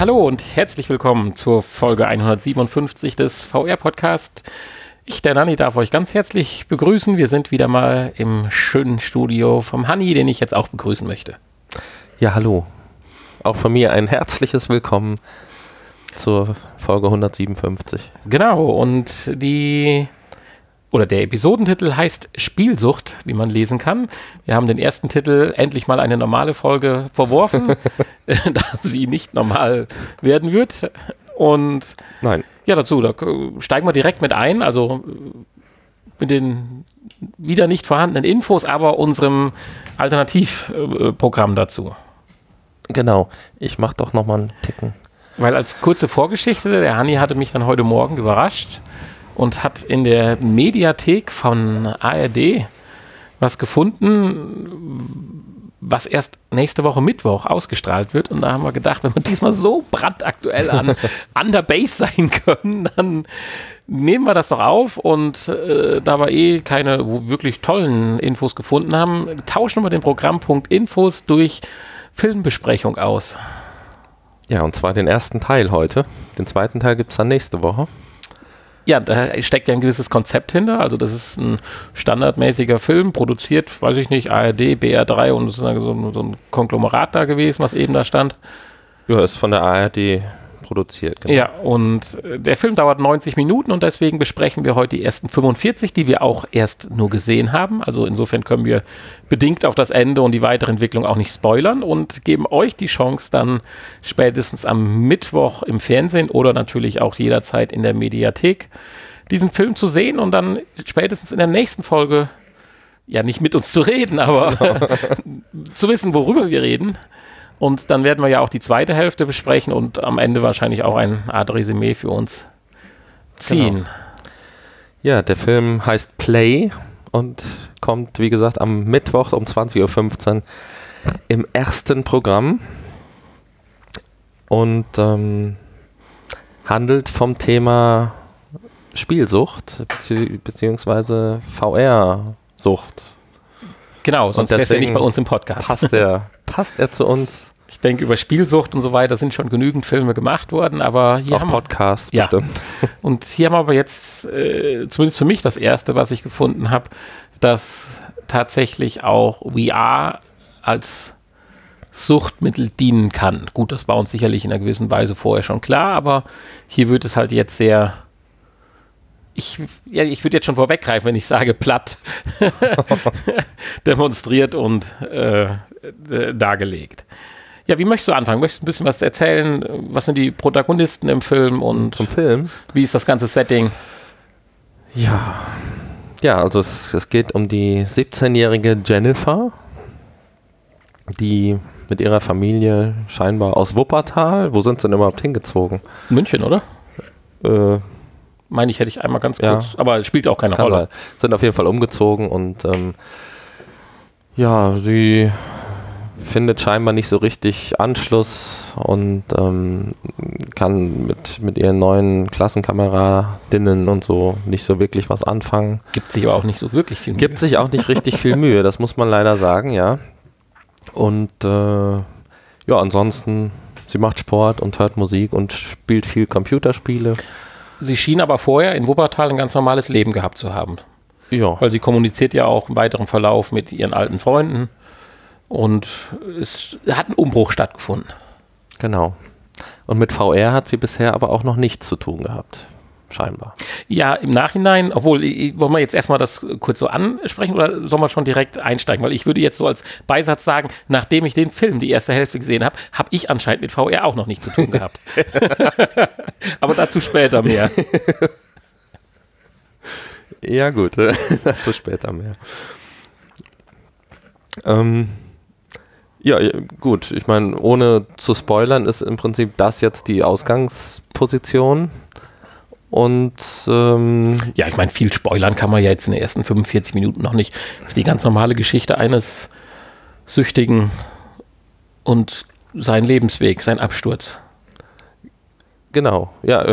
Hallo und herzlich willkommen zur Folge 157 des VR-Podcast. Ich, der Nanni, darf euch ganz herzlich begrüßen. Wir sind wieder mal im schönen Studio vom Hanni, den ich jetzt auch begrüßen möchte. Ja, hallo. Auch von mir ein herzliches Willkommen zur Folge 157. Genau, und der Episodentitel heißt Spielsucht, wie man lesen kann. Wir haben den ersten Titel endlich mal eine normale Folge verworfen, da sie nicht normal werden wird. Und nein. Ja, da steigen wir direkt mit ein, also mit den wieder nicht vorhandenen Infos, aber unserem Alternativprogramm dazu. Genau, ich mach doch nochmal einen Ticken. Weil als kurze Vorgeschichte, der Hanni hatte mich dann heute Morgen überrascht und hat in der Mediathek von ARD was gefunden, was erst nächste Woche Mittwoch ausgestrahlt wird. Und da haben wir gedacht, wenn wir diesmal so brandaktuell an der Base sein können, dann nehmen wir das doch auf. Und da wir keine wirklich tollen Infos gefunden haben, tauschen wir den Programmpunkt Infos durch Filmbesprechung aus. Ja, und zwar den ersten Teil heute. Den zweiten Teil gibt es dann nächste Woche. Ja, da steckt ja ein gewisses Konzept hinter. Also das ist ein standardmäßiger Film, produziert, weiß ich nicht, ARD, BR3 und so ein Konglomerat da gewesen, was eben da stand. Ja, ist von der ARD produziert. Genau. Ja, und der Film dauert 90 Minuten und deswegen besprechen wir heute die ersten 45, die wir auch erst nur gesehen haben. Also insofern können wir bedingt auf das Ende und die weitere Entwicklung auch nicht spoilern und geben euch die Chance dann spätestens am Mittwoch im Fernsehen oder natürlich auch jederzeit in der Mediathek diesen Film zu sehen und dann spätestens in der nächsten Folge, ja nicht mit uns zu reden, aber zu wissen, worüber wir reden. Und dann werden wir ja auch die zweite Hälfte besprechen und am Ende wahrscheinlich auch eine Art Resümee für uns ziehen. Genau. Ja, der Film heißt Play und kommt, wie gesagt, am Mittwoch um 20.15 Uhr im ersten Programm und handelt vom Thema Spielsucht beziehungsweise VR-Sucht. Genau, sonst wäre es ja nicht bei uns im Podcast. Passt er zu uns? Ich denke, über Spielsucht und so weiter sind schon genügend Filme gemacht worden, aber hier auch Podcasts bestimmt. Und hier haben wir aber jetzt, zumindest für mich das erste, was ich gefunden habe, dass tatsächlich auch VR als Suchtmittel dienen kann. Gut, das war uns sicherlich in einer gewissen Weise vorher schon klar, aber hier wird es halt jetzt sehr... Ich würde jetzt schon vorweggreifen, wenn ich sage platt demonstriert und dargelegt. Ja, wie möchtest du anfangen? Möchtest du ein bisschen was erzählen? Was sind die Protagonisten im Film? Und zum Film? Wie ist das ganze Setting? Ja, also es geht um die 17-jährige Jennifer, die mit ihrer Familie scheinbar aus Wuppertal, wo sind sie denn überhaupt hingezogen? München, oder? Meine ich, hätte ich einmal ganz kurz, aber spielt auch keine Rolle. Sind auf jeden Fall umgezogen und sie findet scheinbar nicht so richtig Anschluss und kann mit ihren neuen Klassenkameradinnen und so nicht so wirklich was anfangen. Gibt sich aber auch nicht so wirklich viel Mühe. Gibt sich auch nicht richtig viel Mühe, das muss man leider sagen, ja. Und ansonsten, sie macht Sport und hört Musik und spielt viel Computerspiele. Sie schien aber vorher in Wuppertal ein ganz normales Leben gehabt zu haben. Ja. Weil sie kommuniziert ja auch im weiteren Verlauf mit ihren alten Freunden und es hat ein Umbruch stattgefunden. Genau. Und mit VR hat sie bisher aber auch noch nichts zu tun gehabt. Scheinbar. Ja, im Nachhinein, wollen wir jetzt erstmal das kurz so ansprechen oder sollen wir schon direkt einsteigen? Weil ich würde jetzt so als Beisatz sagen, nachdem ich den Film die erste Hälfte gesehen habe, habe ich anscheinend mit VR auch noch nichts zu tun gehabt. Aber dazu später mehr. Ja gut, dazu später mehr. Gut, ich meine, ohne zu spoilern ist im Prinzip das jetzt die Ausgangsposition. Und ich meine, viel spoilern kann man ja jetzt in den ersten 45 Minuten noch nicht. Das ist die ganz normale Geschichte eines Süchtigen und sein Lebensweg, sein Absturz. Genau, ja,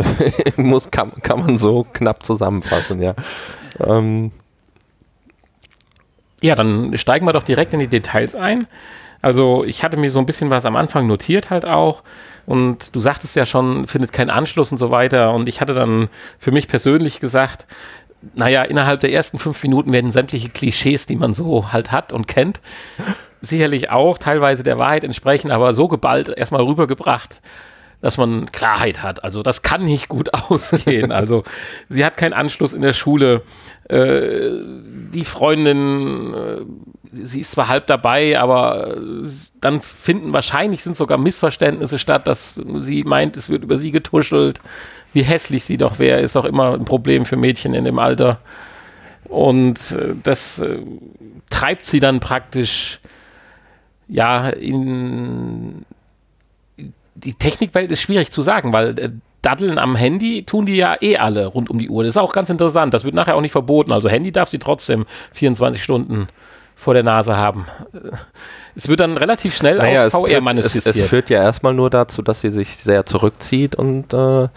kann man so knapp zusammenfassen, ja. Ja, dann steigen wir doch direkt in die Details ein. Also ich hatte mir so ein bisschen was am Anfang notiert halt auch und du sagtest ja schon, findet keinen Anschluss und so weiter und ich hatte dann für mich persönlich gesagt, naja, innerhalb der ersten 5 Minuten werden sämtliche Klischees, die man so halt hat und kennt, sicherlich auch teilweise der Wahrheit entsprechen, aber so geballt erstmal rübergebracht, dass man Klarheit hat. Also das kann nicht gut ausgehen. Also sie hat keinen Anschluss in der Schule. Die Freundin, sie ist zwar halb dabei, aber dann sind sogar Missverständnisse statt, dass sie meint, es wird über sie getuschelt. Wie hässlich sie doch wäre, ist auch immer ein Problem für Mädchen in dem Alter. Und das treibt sie dann praktisch in die Technikwelt ist schwierig zu sagen, weil Daddeln am Handy tun die ja alle rund um die Uhr. Das ist auch ganz interessant. Das wird nachher auch nicht verboten. Also Handy darf sie trotzdem 24 Stunden vor der Nase haben. Es wird dann relativ schnell auf VR manifestiert. Es führt ja erstmal nur dazu, dass sie sich sehr zurückzieht und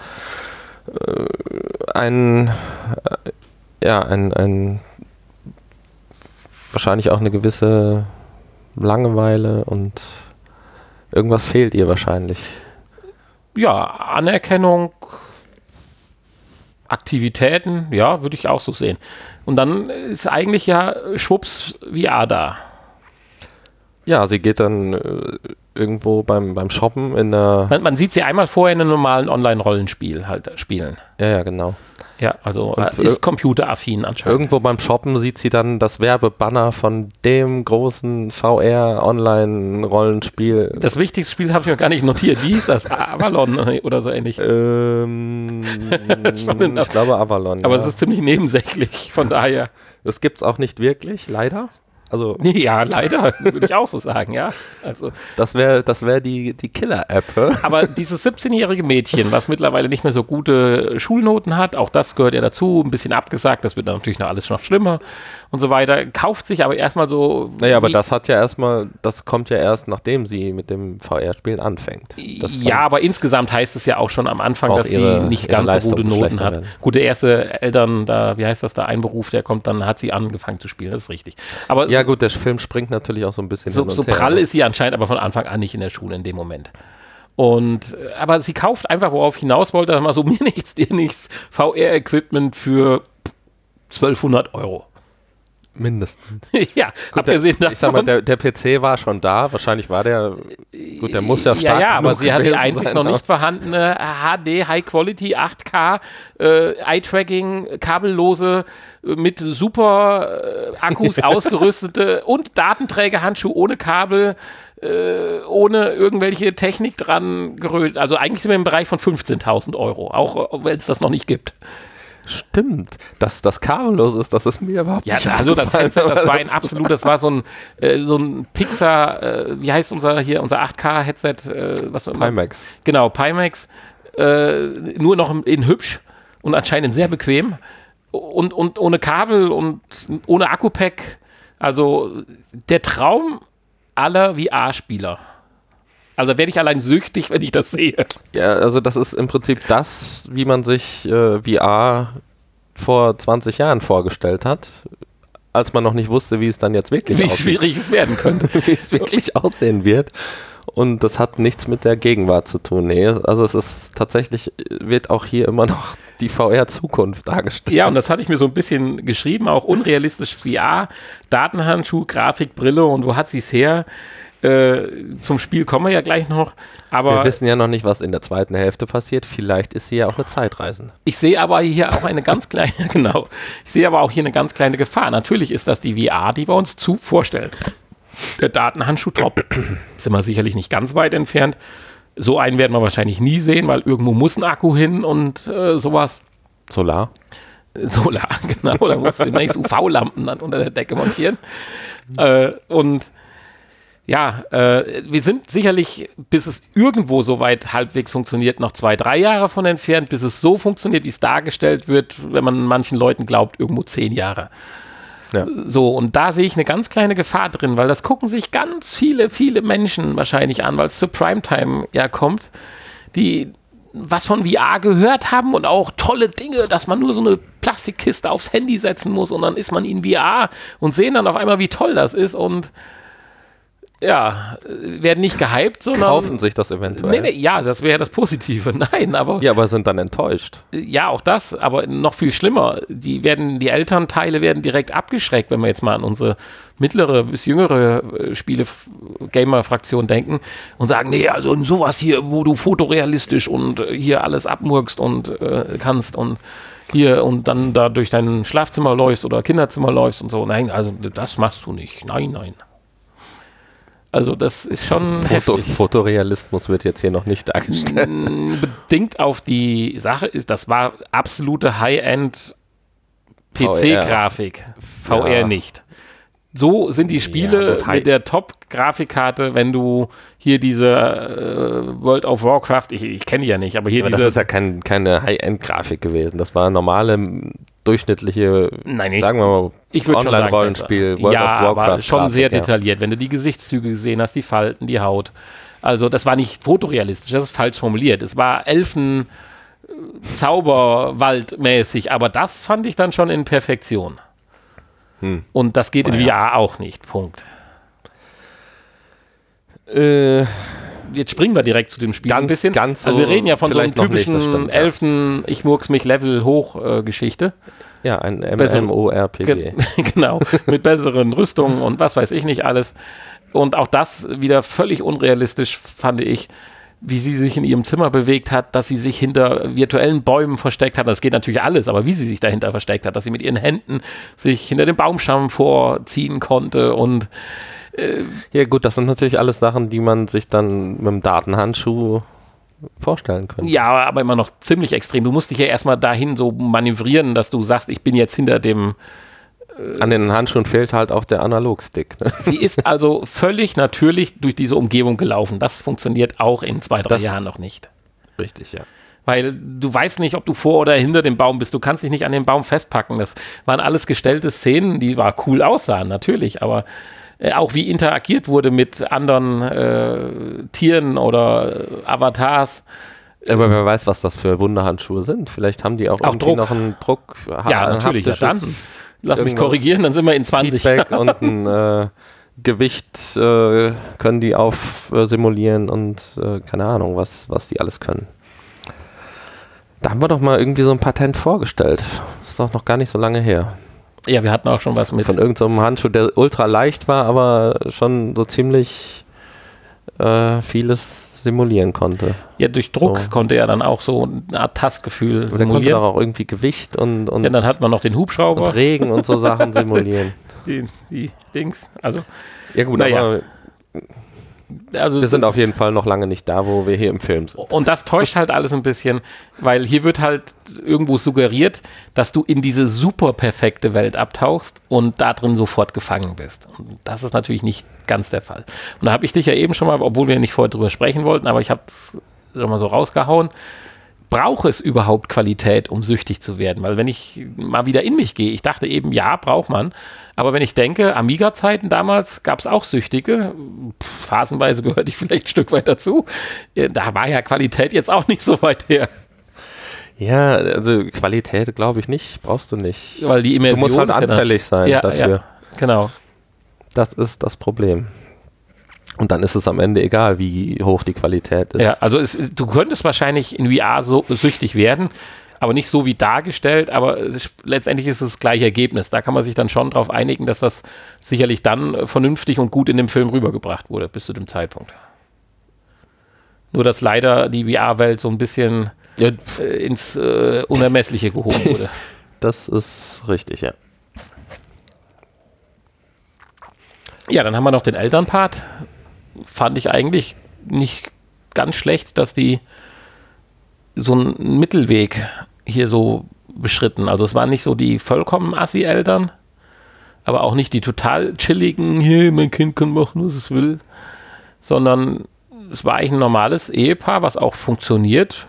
wahrscheinlich auch eine gewisse Langeweile und irgendwas fehlt ihr wahrscheinlich. Ja, Anerkennung, Aktivitäten, ja, würde ich auch so sehen. Und dann ist eigentlich ja schwupps VR da. Ja, sie geht dann irgendwo beim Shoppen in der... Man sieht sie einmal vorher in einem normalen Online-Rollenspiel halt spielen. Ja, genau. Ja, also ist computeraffin anscheinend. Irgendwo beim Shoppen sieht sie dann das Werbebanner von dem großen VR-Online-Rollenspiel. Das wichtigste Spiel habe ich mir gar nicht notiert. Wie hieß das? Avalon oder so ähnlich? Ich glaube Avalon. Aber es ist ziemlich nebensächlich, von daher. Das gibt es auch nicht wirklich, leider. Also, ja, leider, würde ich auch so sagen, ja. Also, das wär die Killer-App. Aber dieses 17-jährige Mädchen, was mittlerweile nicht mehr so gute Schulnoten hat, auch das gehört ja dazu, ein bisschen abgesagt, das wird dann natürlich noch alles noch schlimmer und so weiter, kauft sich aber erstmal so... Naja, aber das kommt ja erst, nachdem sie mit dem VR-Spielen anfängt. Ja, aber insgesamt heißt es ja auch schon am Anfang, dass sie nicht ganz so gute Noten hat. Gut, der erste Eltern, wie heißt das, der Einberuf, der kommt, dann hat sie angefangen zu spielen, das ist richtig. Aber ja gut, der Film springt natürlich auch so ein bisschen hin und her. So prall ist sie anscheinend aber von Anfang an nicht in der Schule in dem Moment. Aber sie kauft einfach, worauf ich hinaus wollte, mal so mir nichts, dir nichts, VR-Equipment für 1.200 €. Mindestens. Ja, gut, abgesehen davon. Ich sag mal, der PC war schon da, wahrscheinlich war der muss ja stark Ja, aber sie hat die einzig noch nicht vorhandene HD, High Quality, 8K, Eye-Tracking, kabellose, mit super Akkus ausgerüstete und Datenträgerhandschuhe ohne Kabel, ohne irgendwelche Technik dran gerölt. Also eigentlich sind wir im Bereich von 15.000 €, auch wenn es das noch nicht gibt. Stimmt, dass das kabellos ist, das ist mir überhaupt nicht also das Headset, das war so ein Pixar, wie heißt unser 8K-Headset? Pimax. Genau, Pimax, nur noch in hübsch und anscheinend sehr bequem und ohne Kabel und ohne Akku-Pack. Also der Traum aller VR-Spieler. Also werde ich allein süchtig, wenn ich das sehe. Ja, also das ist im Prinzip das, wie man sich VR vor 20 Jahren vorgestellt hat, als man noch nicht wusste, wie es dann jetzt wirklich aussieht. Wie schwierig es werden könnte. Wie es wirklich aussehen wird. Und das hat nichts mit der Gegenwart zu tun. Nee, also es ist tatsächlich, wird auch hier immer noch die VR-Zukunft dargestellt. Ja, und das hatte ich mir so ein bisschen geschrieben, auch unrealistisches VR, Datenhandschuh, Grafik, Brille und wo hat sie es her? Zum Spiel kommen wir ja gleich noch. Aber wir wissen ja noch nicht, was in der zweiten Hälfte passiert. Vielleicht ist sie ja auch eine Zeitreisende. Ich sehe aber hier auch eine ganz kleine, ich sehe aber auch hier eine ganz kleine Gefahr. Natürlich ist das die VR, die wir uns vorstellen. Der Datenhandschuh top. Sind wir sicherlich nicht ganz weit entfernt. So einen werden wir wahrscheinlich nie sehen, weil irgendwo muss ein Akku hin und sowas. Solar, genau. Da musst du demnächst UV-Lampen dann unter der Decke montieren. Wir sind sicherlich, bis es irgendwo soweit halbwegs funktioniert, noch 2-3 Jahre von entfernt, bis es so funktioniert, wie es dargestellt wird, wenn man manchen Leuten glaubt, irgendwo 10 Jahre. Ja. So, und da sehe ich eine ganz kleine Gefahr drin, weil das gucken sich ganz viele Menschen wahrscheinlich an, weil es zur Primetime ja kommt, die was von VR gehört haben und auch tolle Dinge, dass man nur so eine Plastikkiste aufs Handy setzen muss und dann ist man in VR und sehen dann auf einmal, wie toll das ist und ja, werden nicht gehypt, sondern kaufen sich das eventuell. Nee, ja, das wäre das Positive. Nein, aber ja, aber sind dann enttäuscht. Ja, auch das, aber noch viel schlimmer. Die Elternteile werden direkt abgeschreckt, wenn wir jetzt mal an unsere mittlere bis jüngere Gamer-Fraktion denken und sagen, nee, also sowas hier, wo du fotorealistisch und hier alles abmurkst und kannst und hier und dann da durch dein Schlafzimmer läufst oder Kinderzimmer läufst und so. Nein, also das machst du nicht. Nein. Also das ist schon heftig. Fotorealismus wird jetzt hier noch nicht dargestellt. Bedingt auf die Sache das war absolute High-End PC-Grafik. VR nicht. So sind die Spiele mit der Top-Grafikkarte, wenn du hier diese World of Warcraft, ich kenne die ja nicht, aber hier das ist ja keine High-End-Grafik gewesen. Das war normale, durchschnittliche, sagen wir mal, Online-Rollenspiel, World of Warcraft. Aber schon sehr detailliert. Wenn du die Gesichtszüge gesehen hast, die Falten, die Haut. Also das war nicht fotorealistisch, das ist falsch formuliert. Es war Zauberwald-mäßig, aber das fand ich dann schon in Perfektion. Und das geht in VR auch nicht. Punkt. Jetzt springen wir direkt zu dem Spiel ein bisschen. Also wir reden ja von so einem typischen Elfen, ich murks mich Level hoch Geschichte. Ja, ein MMORPG. Genau, mit besseren Rüstungen und was weiß ich nicht alles. Und auch das wieder völlig unrealistisch, fand ich, wie sie sich in ihrem Zimmer bewegt hat, dass sie sich hinter virtuellen Bäumen versteckt hat. Das geht natürlich alles, aber wie sie sich dahinter versteckt hat, dass sie mit ihren Händen sich hinter dem Baumstamm vorziehen konnte und ja gut, das sind natürlich alles Sachen, die man sich dann mit dem Datenhandschuh vorstellen könnte. Ja, aber immer noch ziemlich extrem. Du musst dich ja erstmal dahin so manövrieren, dass du sagst, ich bin jetzt hinter dem an den Handschuhen fehlt halt auch der Analogstick. Ne? Sie ist also völlig natürlich durch diese Umgebung gelaufen. Das funktioniert auch in 2-3 Jahren noch nicht. Richtig, ja. Weil du weißt nicht, ob du vor oder hinter dem Baum bist. Du kannst dich nicht an den Baum festpacken. Das waren alles gestellte Szenen, die war cool aussahen, natürlich. Aber auch wie interagiert wurde mit anderen Tieren oder Avatars. Aber wer weiß, was das für Wunderhandschuhe sind. Vielleicht haben die auch irgendwie Druck. Noch einen Druck. Ja, natürlich. Ja, dann lass mich korrigieren, dann sind wir in 20 Feedback und ein Gewicht können die simulieren und keine Ahnung, was die alles können. Da haben wir doch mal irgendwie so ein Patent vorgestellt. Ist doch noch gar nicht so lange her. Ja, wir hatten auch schon was mit. Von irgendeinem Handschuh, der ultra leicht war, aber schon so ziemlich vieles simulieren konnte. Ja, durch Druck konnte er dann auch so eine Art Tastgefühl simulieren. Der konnte doch auch irgendwie Gewicht und ja, dann hat man noch den Hubschrauber. Und Regen und so Sachen simulieren. Die Dings, also. Ja gut, aber wir sind auf jeden Fall noch lange nicht da, wo wir hier im Film sind. Und das täuscht halt alles ein bisschen, weil hier wird halt irgendwo suggeriert, dass du in diese super perfekte Welt abtauchst und da drin sofort gefangen bist. Und das ist natürlich nicht ganz der Fall. Und da habe ich dich ja eben schon mal, obwohl wir nicht vorher drüber sprechen wollten, aber ich habe es schon mal so rausgehauen, braucht es überhaupt Qualität, um süchtig zu werden? Weil wenn ich mal wieder in mich gehe, ich dachte eben, ja, braucht man. Aber wenn ich denke, Amiga-Zeiten damals gab es auch Süchtige, phasenweise gehörte ich vielleicht ein Stück weit dazu, da war ja Qualität jetzt auch nicht so weit her. Ja, also Qualität glaube ich nicht, brauchst du nicht. Weil die Immersion du musst halt anfällig sein dafür. Ja, genau. Das ist das Problem. Und dann ist es am Ende egal, wie hoch die Qualität ist. Ja, also du könntest wahrscheinlich in VR so süchtig werden, aber nicht so wie dargestellt, aber letztendlich ist es das gleiche Ergebnis. Da kann man sich dann schon darauf einigen, dass das sicherlich dann vernünftig und gut in dem Film rübergebracht wurde, bis zu dem Zeitpunkt. Nur, dass leider die VR-Welt so ein bisschen ins Unermessliche gehoben wurde. Das ist richtig, ja. Ja, dann haben wir noch den Elternpart. Fand ich eigentlich nicht ganz schlecht, dass die so einen Mittelweg hier so beschritten. Also es waren nicht so die vollkommen Assi-Eltern, aber auch nicht die total chilligen, hey, mein Kind kann machen, was es will, sondern es war eigentlich ein normales Ehepaar, was auch funktioniert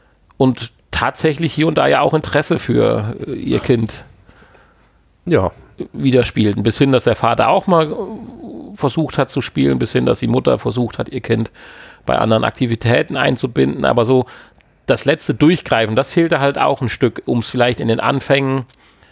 und tatsächlich hier und da ja auch Interesse für ihr Kind wieder spielten. Bis hin, dass der Vater auch mal versucht hat zu spielen, bis hin, dass die Mutter versucht hat, ihr Kind bei anderen Aktivitäten einzubinden. Aber so das letzte Durchgreifen, das fehlte halt auch ein Stück, um es vielleicht in den Anfängen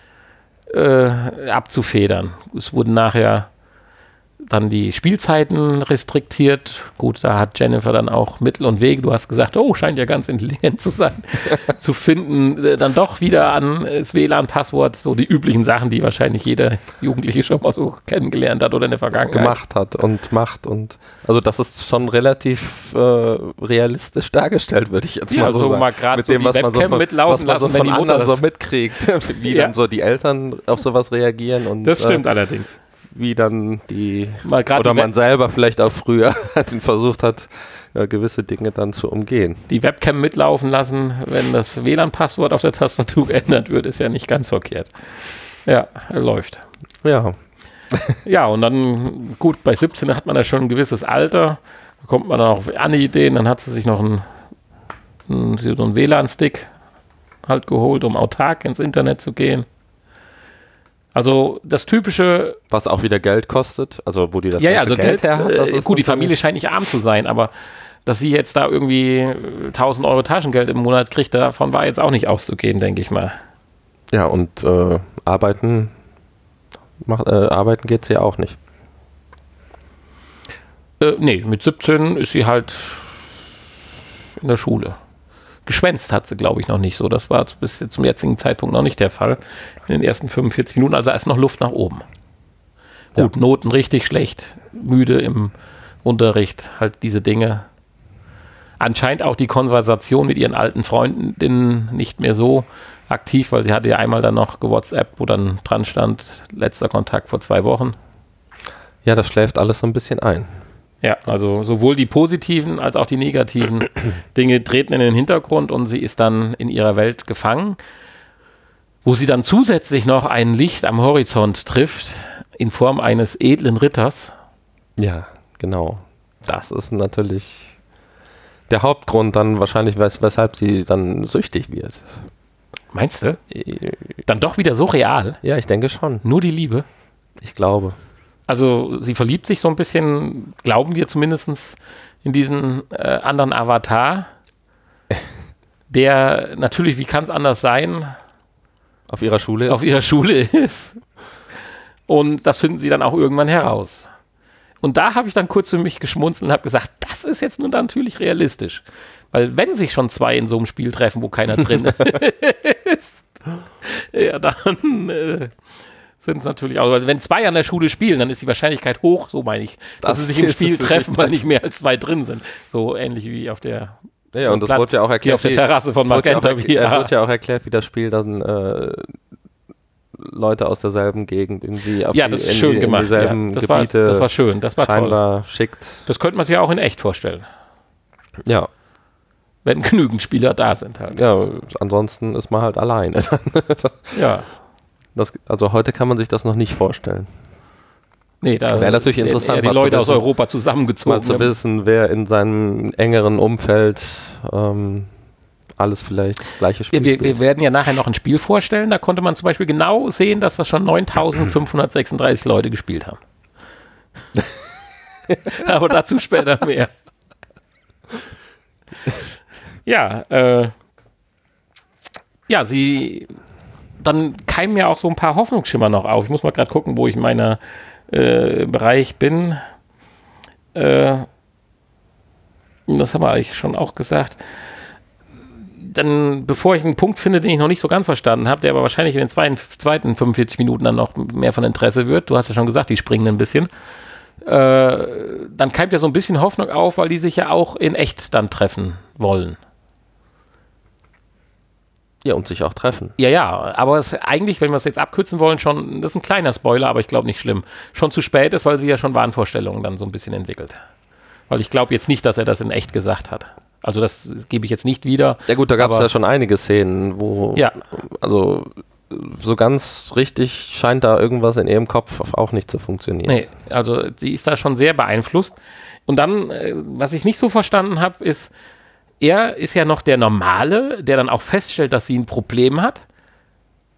abzufedern. Es wurden nachher dann die Spielzeiten restriktiert. Gut, da hat Jennifer dann auch Mittel und Wege. Du hast gesagt, oh, scheint ja ganz intelligent zu sein, zu finden. Dann doch wieder an das WLAN-Passwort, so die üblichen Sachen, die wahrscheinlich jeder Jugendliche schon mal so kennengelernt hat oder in der Vergangenheit. Gemacht hat und macht. Und also das ist schon relativ realistisch dargestellt, würde ich jetzt mal so sagen. Mal gerade mit so dem, die was Webcam man mitlaufen lassen, so wenn die Mutter das so mitkriegt, wie dann so die Eltern auf sowas reagieren. Und, das stimmt allerdings. Wie dann die, oder man selber vielleicht auch früher versucht hat, gewisse Dinge dann zu umgehen. Die Webcam mitlaufen lassen, wenn das WLAN-Passwort auf der Tastatur geändert wird, ist ja nicht ganz verkehrt. Ja, läuft. Ja. Ja, und dann, gut, bei 17 hat man ja schon ein gewisses Alter, da kommt man dann auch an die Ideen, dann hat sie sich noch so einen WLAN-Stick halt geholt, um autark ins Internet zu gehen. Also das typische... Was auch wieder Geld kostet, also wo die das also Geld her hat. Das ist gut, die Familie scheint nicht arm zu sein, aber dass sie jetzt da irgendwie 1.000 Euro Taschengeld im Monat kriegt, davon war jetzt auch nicht auszugehen, denke ich mal. Ja, und arbeiten geht es ja auch nicht. Nee, mit 17 ist sie halt in der Schule. Geschwänzt hat sie, glaube ich, noch nicht so. Das war bis zum jetzigen Zeitpunkt noch nicht der Fall. In den ersten 45 Minuten, also da ist noch Luft nach oben. Gut, ja. Noten richtig schlecht, müde im Unterricht, halt diese Dinge. Anscheinend auch die Konversation mit ihren alten Freundinnen nicht mehr so aktiv, weil sie hatte ja einmal dann noch gewhatsappt, wo dann dran stand, letzter Kontakt vor 2 Wochen. Ja, das schläft alles so ein bisschen ein. Ja, also sowohl die positiven als auch die negativen Dinge treten in den Hintergrund und sie ist dann in ihrer Welt gefangen, wo sie dann zusätzlich noch ein Licht am Horizont trifft in Form eines edlen Ritters. Ja, genau. Das ist natürlich der Hauptgrund dann wahrscheinlich, weshalb sie dann süchtig wird. Meinst du? Dann doch wieder so real? Ja, ich denke schon. Nur die Liebe? Ich glaube. Also sie verliebt sich so ein bisschen, glauben wir zumindest, in diesen anderen Avatar, der natürlich, wie kann es anders sein, auf ihrer Schule ist. Und das finden sie dann auch irgendwann heraus. Und da habe ich dann kurz für mich geschmunzelt und habe gesagt, das ist jetzt nun natürlich realistisch. Weil wenn sich schon 2 in so einem Spiel treffen, wo keiner drin ist, ja, dann... sind es natürlich auch, weil wenn 2 an der Schule spielen, dann ist die Wahrscheinlichkeit hoch, so meine ich, dass sie sich im Spiel treffen, weil nicht mehr als 2 drin sind. So ähnlich wie auf der und das wurde ja auch erklärt, auf der Terrasse von Magenta. Wird ja auch erklärt, wie das Spiel dann Leute aus derselben Gegend irgendwie auf das ist schön gemacht. dieselben Gebiete das war schön, das war scheinbar toll. Schickt. Das könnte man sich ja auch in echt vorstellen. Ja. Wenn genügend Spieler da sind halt. Ja, ansonsten ist man halt alleine. Ja. Also heute kann man sich das noch nicht vorstellen. Nee, da wäre natürlich interessant, die Leute aus Europa zusammengezogen. Mal zu wissen, wer in seinem engeren Umfeld alles vielleicht das gleiche Spiel spielt. Wir werden ja nachher noch ein Spiel vorstellen, da konnte man zum Beispiel genau sehen, dass das schon 9.536 Leute gespielt haben. Aber dazu später mehr. Ja, dann keimen ja auch so ein paar Hoffnungsschimmer noch auf. Ich muss mal gerade gucken, wo ich in meiner Bereich bin. Das haben wir eigentlich schon auch gesagt. Dann, bevor ich einen Punkt finde, den ich noch nicht so ganz verstanden habe, der aber wahrscheinlich in den zweiten 45 Minuten dann noch mehr von Interesse wird, du hast ja schon gesagt, die springen ein bisschen, dann keimt ja so ein bisschen Hoffnung auf, weil die sich ja auch in echt dann treffen wollen. Ja, und sich auch treffen. Ja, aber es eigentlich, wenn wir es jetzt abkürzen wollen, schon, das ist ein kleiner Spoiler, aber ich glaube nicht schlimm, schon zu spät ist, weil sie ja schon Wahnvorstellungen dann so ein bisschen entwickelt. Weil ich glaube jetzt nicht, dass er das in echt gesagt hat. Also das gebe ich jetzt nicht wieder. Ja gut, da gab es ja schon einige Szenen, wo, also so ganz richtig scheint da irgendwas in ihrem Kopf auch nicht zu funktionieren. Nee, also sie ist da schon sehr beeinflusst. Und dann, was ich nicht so verstanden habe, ist, er ist ja noch der Normale, der dann auch feststellt, dass sie ein Problem hat.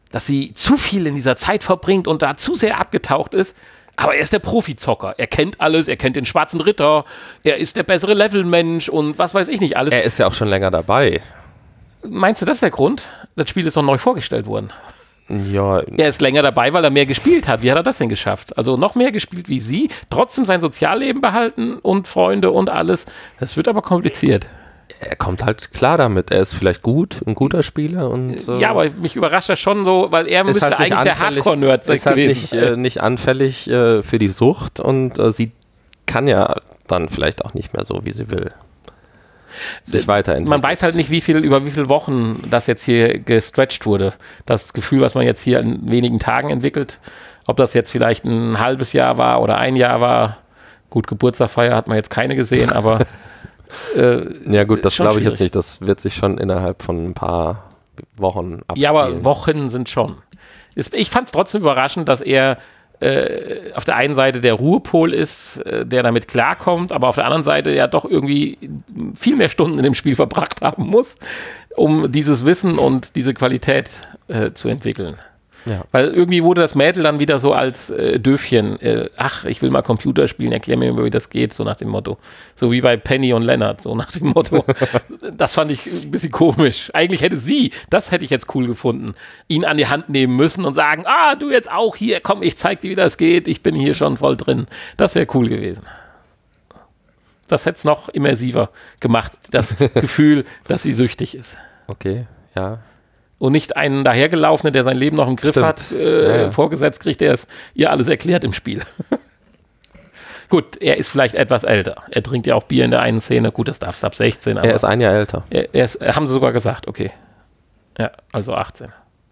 dass sie zu viel in dieser Zeit verbringt und da zu sehr abgetaucht ist. Aber er ist der Profizocker. Er kennt alles, er kennt den Schwarzen Ritter, er ist der bessere Levelmensch und was weiß ich nicht alles. Er ist ja auch schon länger dabei. Meinst du, das ist der Grund? Das Spiel ist doch neu vorgestellt worden. Ja. Er ist länger dabei, weil er mehr gespielt hat. Wie hat er das denn geschafft? Also noch mehr gespielt wie sie, trotzdem sein Sozialleben behalten und Freunde und alles. Das wird aber kompliziert. Er kommt halt klar damit. Er ist vielleicht ein guter Spieler. Und, ja, aber mich überrascht das schon so, weil er müsste halt eigentlich der Hardcore-Nerd sein gewesen. Ist halt nicht anfällig für die Sucht und sie kann ja dann vielleicht auch nicht mehr so, wie sie will. Sich weiterentwickeln. Man weiß halt nicht, über wie viele Wochen das jetzt hier gestretched wurde. Das Gefühl, was man jetzt hier in wenigen Tagen entwickelt, ob das jetzt vielleicht ein halbes Jahr war oder ein Jahr war. Gut, Geburtstagsfeier hat man jetzt keine gesehen, aber ja gut, das glaube ich jetzt nicht. Das wird sich schon innerhalb von ein paar Wochen abspielen. Ja, aber Wochen sind schon. Ich fand es trotzdem überraschend, dass er auf der einen Seite der Ruhepol ist, der damit klarkommt, aber auf der anderen Seite ja doch irgendwie viel mehr Stunden in dem Spiel verbracht haben muss, um dieses Wissen und diese Qualität zu entwickeln. Ja. Weil irgendwie wurde das Mädel dann wieder so als Döfchen, ach, ich will mal Computer spielen, erklär mir mal, wie das geht, so nach dem Motto. So wie bei Penny und Leonard, so nach dem Motto. Das fand ich ein bisschen komisch. Eigentlich das hätte ich jetzt cool gefunden, ihn an die Hand nehmen müssen und sagen, du jetzt auch hier, komm, ich zeig dir, wie das geht, ich bin hier schon voll drin. Das wäre cool gewesen. Das hätte es noch immersiver gemacht, das Gefühl, dass sie süchtig ist. Okay, ja. Und nicht einen dahergelaufenen, der sein Leben noch im Griff hat, vorgesetzt kriegt, der es ihr alles erklärt im Spiel. Gut, er ist vielleicht etwas älter. Er trinkt ja auch Bier in der einen Szene. Gut, das darf es ab 16. Aber er ist ein Jahr älter. Haben sie sogar gesagt, okay. Ja, also 18.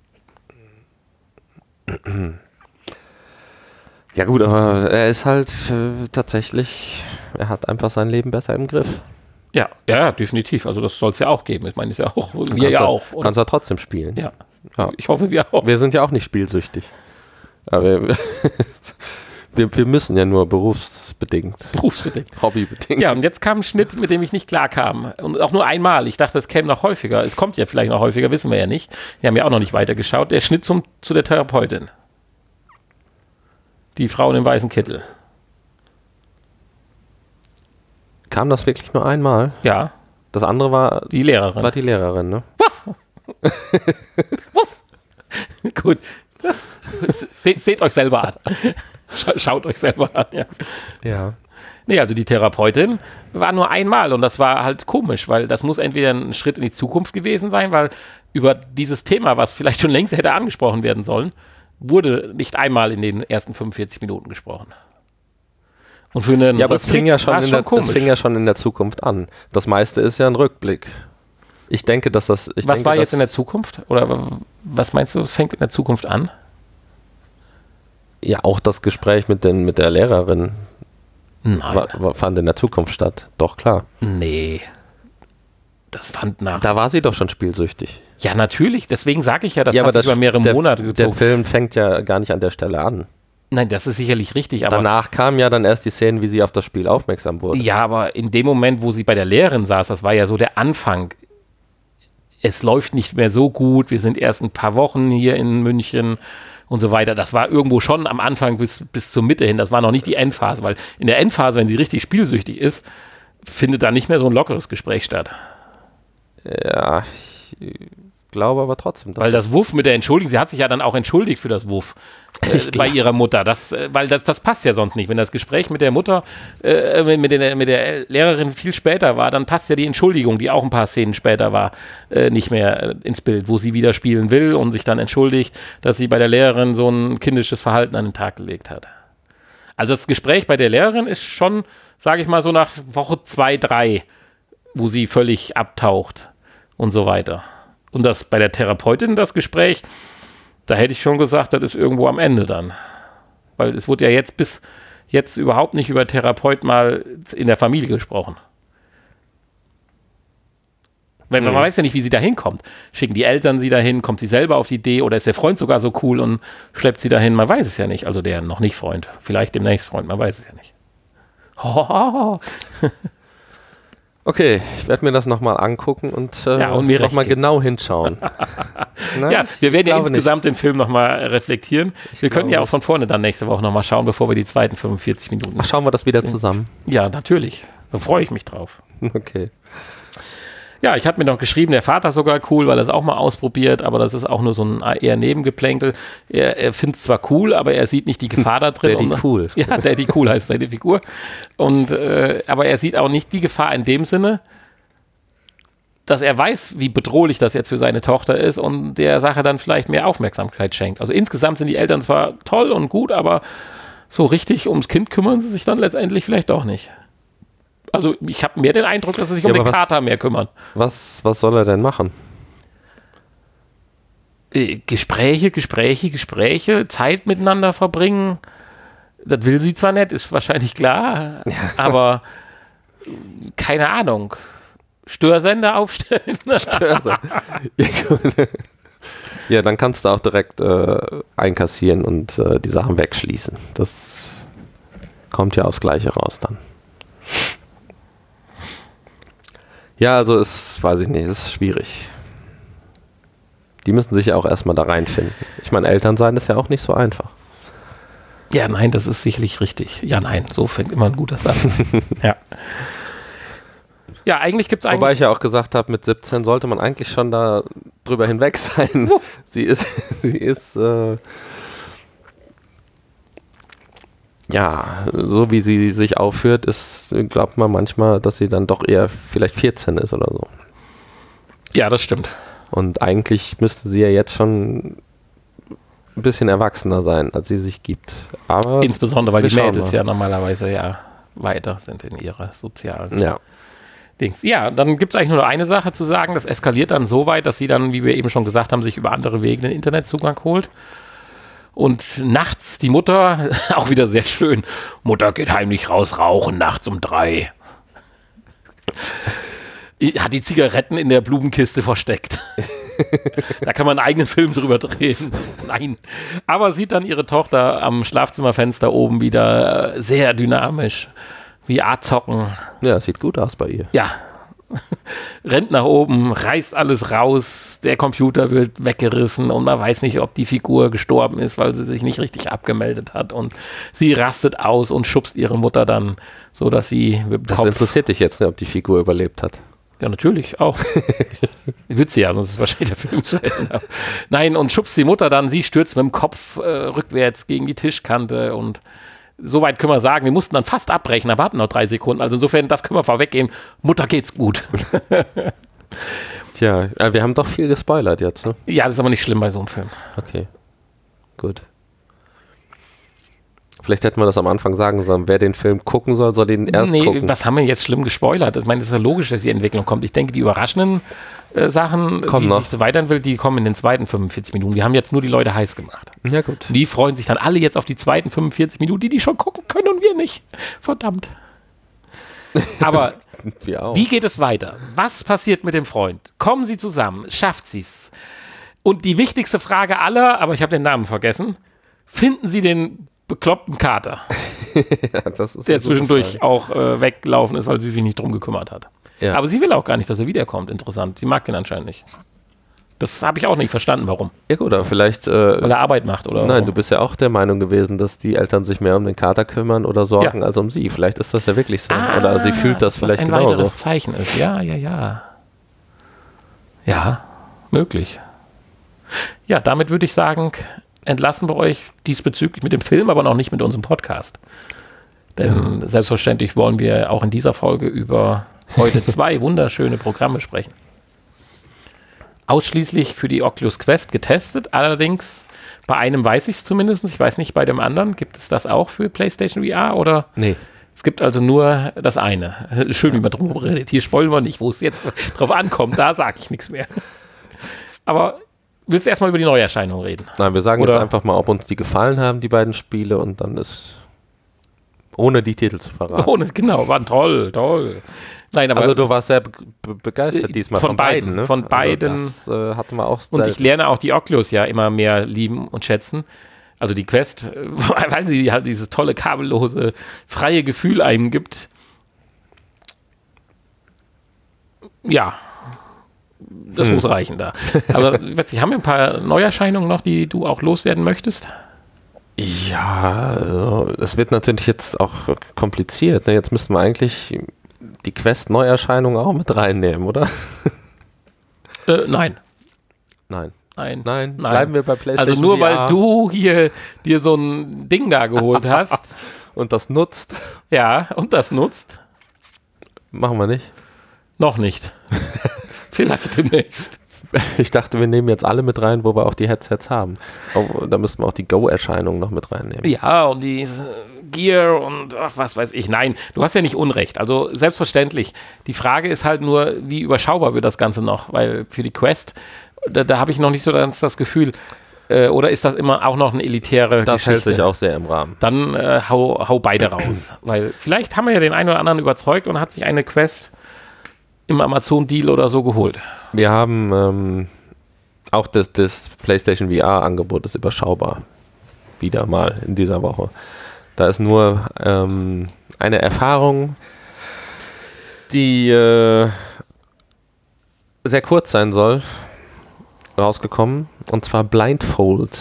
Ja gut, aber er ist halt tatsächlich, er hat einfach sein Leben besser im Griff. Ja, definitiv. Also das soll es ja auch geben. Ich meine, ist ja auch, wir ja auch. Kannst du trotzdem spielen. Ja. Ich hoffe, wir auch. Wir sind ja auch nicht spielsüchtig. Aber wir müssen ja nur berufsbedingt. Hobbybedingt. Ja, und jetzt kam ein Schnitt, mit dem ich nicht klar kam. Und auch nur einmal. Ich dachte, es käme noch häufiger. Es kommt ja vielleicht noch häufiger, wissen wir ja nicht. Wir haben ja auch noch nicht weitergeschaut. Der Schnitt zu der Therapeutin. Die Frau in dem weißen Kittel. Kam das wirklich nur einmal? Ja. Das andere war die Lehrerin. Ne? Wuff! Wuff! Gut, seht euch selber an. Schaut euch selber an, ja. Nee, also die Therapeutin war nur einmal und das war halt komisch, weil das muss entweder ein Schritt in die Zukunft gewesen sein, weil über dieses Thema, was vielleicht schon längst hätte angesprochen werden sollen, wurde nicht einmal in den ersten 45 Minuten gesprochen. Und für einen aber es fing ja schon in der Zukunft an. Das meiste ist ja ein Rückblick. Ich denke, dass das... Was war jetzt in der Zukunft? Oder was meinst du, es fängt in der Zukunft an? Ja, auch das Gespräch mit der Lehrerin fand in der Zukunft statt. Doch, klar. Nee. Das fand nach... Da war sie doch schon spielsüchtig. Ja, natürlich. Deswegen sage ich ja, das hat sich über mehrere Monate gezogen. Der Film fängt ja gar nicht an der Stelle an. Nein, das ist sicherlich richtig, aber... Danach kamen ja dann erst die Szenen, wie sie auf das Spiel aufmerksam wurde. Ja, aber in dem Moment, wo sie bei der Lehrerin saß, das war ja so der Anfang. Es läuft nicht mehr so gut, wir sind erst ein paar Wochen hier in München und so weiter. Das war irgendwo schon am Anfang bis zur Mitte hin, das war noch nicht die Endphase, weil in der Endphase, wenn sie richtig spielsüchtig ist, findet da nicht mehr so ein lockeres Gespräch statt. Ja, ich glaube aber trotzdem. Weil das Wuff mit der Entschuldigung, sie hat sich ja dann auch entschuldigt für das Wuff bei ihrer Mutter. Weil das passt ja sonst nicht. Wenn das Gespräch mit der Mutter, mit der Lehrerin viel später war, dann passt ja die Entschuldigung, die auch ein paar Szenen später war, nicht mehr ins Bild, wo sie wieder spielen will und sich dann entschuldigt, dass sie bei der Lehrerin so ein kindisches Verhalten an den Tag gelegt hat. Also das Gespräch bei der Lehrerin ist schon, sage ich mal, so nach Woche 2, 3, wo sie völlig abtaucht und so weiter. Und das bei der Therapeutin, das Gespräch, da hätte ich schon gesagt, das ist irgendwo am Ende dann. Weil es wurde ja bis jetzt überhaupt nicht über Therapeut mal in der Familie gesprochen. Weil man weiß ja nicht, wie sie da hinkommt. Schicken die Eltern sie dahin, kommt sie selber auf die Idee oder ist der Freund sogar so cool und schleppt sie dahin? Man weiß es ja nicht. Also der noch nicht Freund, vielleicht demnächst Freund, man weiß es ja nicht. Okay, ich werde mir das nochmal angucken und, und nochmal genau hinschauen. Nein, ja, wir werden ja insgesamt den Film nochmal reflektieren. Wir können ja auch von vorne dann nächste Woche nochmal schauen, bevor wir die zweiten 45 Minuten... Ach, schauen wir das wieder zusammen? Ja, natürlich. Da freue ich mich drauf. Okay. Ja, ich habe mir noch geschrieben, der Vater ist sogar cool, weil er es auch mal ausprobiert, aber das ist auch nur so ein eher Nebengeplänkel. Er findet es zwar cool, aber er sieht nicht die Gefahr da drin. Daddy Cool. Ja, Daddy Cool heißt seine Figur. Aber er sieht auch nicht die Gefahr in dem Sinne, dass er weiß, wie bedrohlich das jetzt für seine Tochter ist und der Sache dann vielleicht mehr Aufmerksamkeit schenkt. Also insgesamt sind die Eltern zwar toll und gut, aber so richtig ums Kind kümmern sie sich dann letztendlich vielleicht doch nicht. Also ich habe mehr den Eindruck, dass sie sich um den Kater mehr kümmern. Was soll er denn machen? Gespräche, Zeit miteinander verbringen. Das will sie zwar nicht, ist wahrscheinlich klar, aber keine Ahnung. Störsender aufstellen. Störsender. Ja, dann kannst du auch direkt einkassieren und die Sachen wegschließen. Das kommt ja aufs Gleiche raus dann. Ja, also weiß ich nicht, ist schwierig. Die müssen sich ja auch erstmal da reinfinden. Ich meine, Eltern sein ist ja auch nicht so einfach. Ja, nein, das ist sicherlich richtig. Ja, nein, so fängt immer ein guter Satz an. Ja. Ja, eigentlich gibt es Wobei ich ja auch gesagt habe, mit 17 sollte man eigentlich schon da drüber hinweg sein. Sie ist so wie sie sich aufführt, glaubt man manchmal, dass sie dann doch eher vielleicht 14 ist oder so. Ja, das stimmt. Und eigentlich müsste sie ja jetzt schon ein bisschen erwachsener sein, als sie sich gibt. Aber insbesondere, weil die Mädels ja normalerweise ja weiter sind in ihrer sozialen Dings. Ja, dann gibt es eigentlich nur noch eine Sache zu sagen. Das eskaliert dann so weit, dass sie dann, wie wir eben schon gesagt haben, sich über andere Wege den Internetzugang holt. Und nachts die Mutter, auch wieder sehr schön, Mutter geht heimlich raus rauchen, nachts um 3. Hat die Zigaretten in der Blumenkiste versteckt. Da kann man einen eigenen Film drüber drehen. Nein. Aber sieht dann ihre Tochter am Schlafzimmerfenster oben wieder sehr dynamisch. Wie Art-Zocken. Ja, sieht gut aus bei ihr. Ja. Rennt nach oben, reißt alles raus, der Computer wird weggerissen und man weiß nicht, ob die Figur gestorben ist, weil sie sich nicht richtig abgemeldet hat und sie rastet aus und schubst ihre Mutter dann, so dass sie mit dem Das Kopf... interessiert dich jetzt, ob die Figur überlebt hat. Ja, natürlich, auch. Wird sie ja, sonst ist wahrscheinlich der Film zu Ende. Nein, und schubst die Mutter dann, sie stürzt mit dem Kopf rückwärts gegen die Tischkante und so weit können wir sagen, wir mussten dann fast abbrechen, aber hatten noch 3 Sekunden. Also insofern, das können wir vorweggehen. Mutter geht's gut. Tja, wir haben doch viel gespoilert jetzt, ne? Ja, das ist aber nicht schlimm bei so einem Film. Okay, gut. Vielleicht hätten wir das am Anfang sagen sollen. Wer den Film gucken soll, soll den erst gucken. Was haben wir jetzt schlimm gespoilert? Ich meine, es ist ja logisch, dass die Entwicklung kommt. Ich denke, die überraschenden Sachen, wie sich so weiterentwickelt, die kommen in den zweiten 45 Minuten. Wir haben jetzt nur die Leute heiß gemacht. Ja, gut. Und die freuen sich dann alle jetzt auf die zweiten 45 Minuten, die schon gucken können und wir nicht. Verdammt. Aber wie geht es weiter? Was passiert mit dem Freund? Kommen sie zusammen? Schafft sie es? Und die wichtigste Frage aller, aber ich habe den Namen vergessen, finden sie den bekloppten Kater, ja, das ist der zwischendurch auch weggelaufen ist, weil sie sich nicht drum gekümmert hat. Ja. Aber sie will auch gar nicht, dass er wiederkommt. Interessant. Sie mag den anscheinend nicht. Das habe ich auch nicht verstanden, warum. Ja gut, aber vielleicht... weil er Arbeit macht, oder? Nein, du bist ja auch der Meinung gewesen, dass die Eltern sich mehr um den Kater kümmern oder sorgen als um sie. Vielleicht ist das ja wirklich so. Oder sie fühlt das vielleicht genauso. Dass ein weiteres Zeichen ist. Ja. Ja, möglich. Ja, damit würde ich sagen, entlassen wir euch diesbezüglich mit dem Film, aber noch nicht mit unserem Podcast. Denn selbstverständlich wollen wir auch in dieser Folge über heute 2 wunderschöne Programme sprechen. Ausschließlich für die Oculus Quest getestet, allerdings bei einem weiß ich es zumindest, ich weiß nicht bei dem anderen, gibt es das auch für PlayStation VR oder? Nee. Es gibt also nur das eine. Schön, wie man drum redet. Hier spoilern wir nicht, wo es jetzt drauf ankommt, da sage ich nichts mehr. Aber willst du erstmal über die Neuerscheinung reden? Nein, wir sagen jetzt einfach mal, ob uns die gefallen haben, die beiden Spiele, und dann ist, ohne die Titel zu verraten. Genau, waren toll. Nein, aber also du warst sehr begeistert diesmal von beiden, ne? Von beiden. Also das hatten wir auch. Und ich lerne auch die Oculus ja immer mehr lieben und schätzen. Also die Quest, weil sie halt dieses tolle, kabellose, freie Gefühl einem gibt. Ja, das muss reichen da. Aber haben wir ein paar Neuerscheinungen noch, die du auch loswerden möchtest? Ja, also, das wird natürlich jetzt auch kompliziert. Ne? Jetzt müssten wir eigentlich die Quest-Neuerscheinungen auch mit reinnehmen, oder? Nein. Nein. Nein. Bleiben wir bei PlayStation Also nur VR. weil du hier dir so ein Ding da geholt hast. Und das nutzt. Ja, und das nutzt. Machen wir nicht. Noch nicht. Vielleicht demnächst. Ich dachte, wir nehmen jetzt alle mit rein, wo wir auch die Headsets haben. Da müssten wir auch die Go-Erscheinungen noch mit reinnehmen. Ja, und die Gear und was weiß ich. Nein, du hast ja nicht Unrecht. Also selbstverständlich. Die Frage ist halt nur, wie überschaubar wird das Ganze noch? Weil für die Quest, da habe ich noch nicht so ganz das Gefühl, oder ist das immer auch noch eine elitäre Das Geschichte? hält sich auch sehr im Rahmen. Dann hau beide raus. Weil vielleicht haben wir ja den einen oder anderen überzeugt und hat sich eine Quest im Amazon-Deal oder so geholt. Wir haben auch das PlayStation VR-Angebot ist überschaubar. Wieder mal in dieser Woche. Da ist nur eine Erfahrung, die sehr kurz sein soll, rausgekommen. Und zwar Blindfold.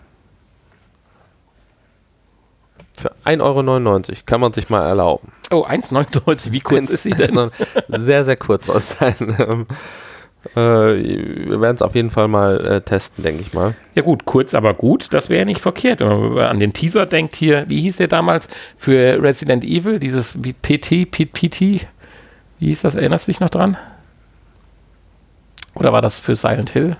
Für 1,99 € kann man sich mal erlauben. Oh, 1,99 €, wie kurz ist sie denn? Sehr, sehr kurz soll es sein. Wir werden es auf jeden Fall mal testen, denke ich mal. Ja gut, kurz, aber gut, das wäre nicht verkehrt. Wenn man an den Teaser denkt hier, wie hieß der damals für Resident Evil, dieses PT, wie hieß das, erinnerst du dich noch dran? Oder war das für Silent Hill?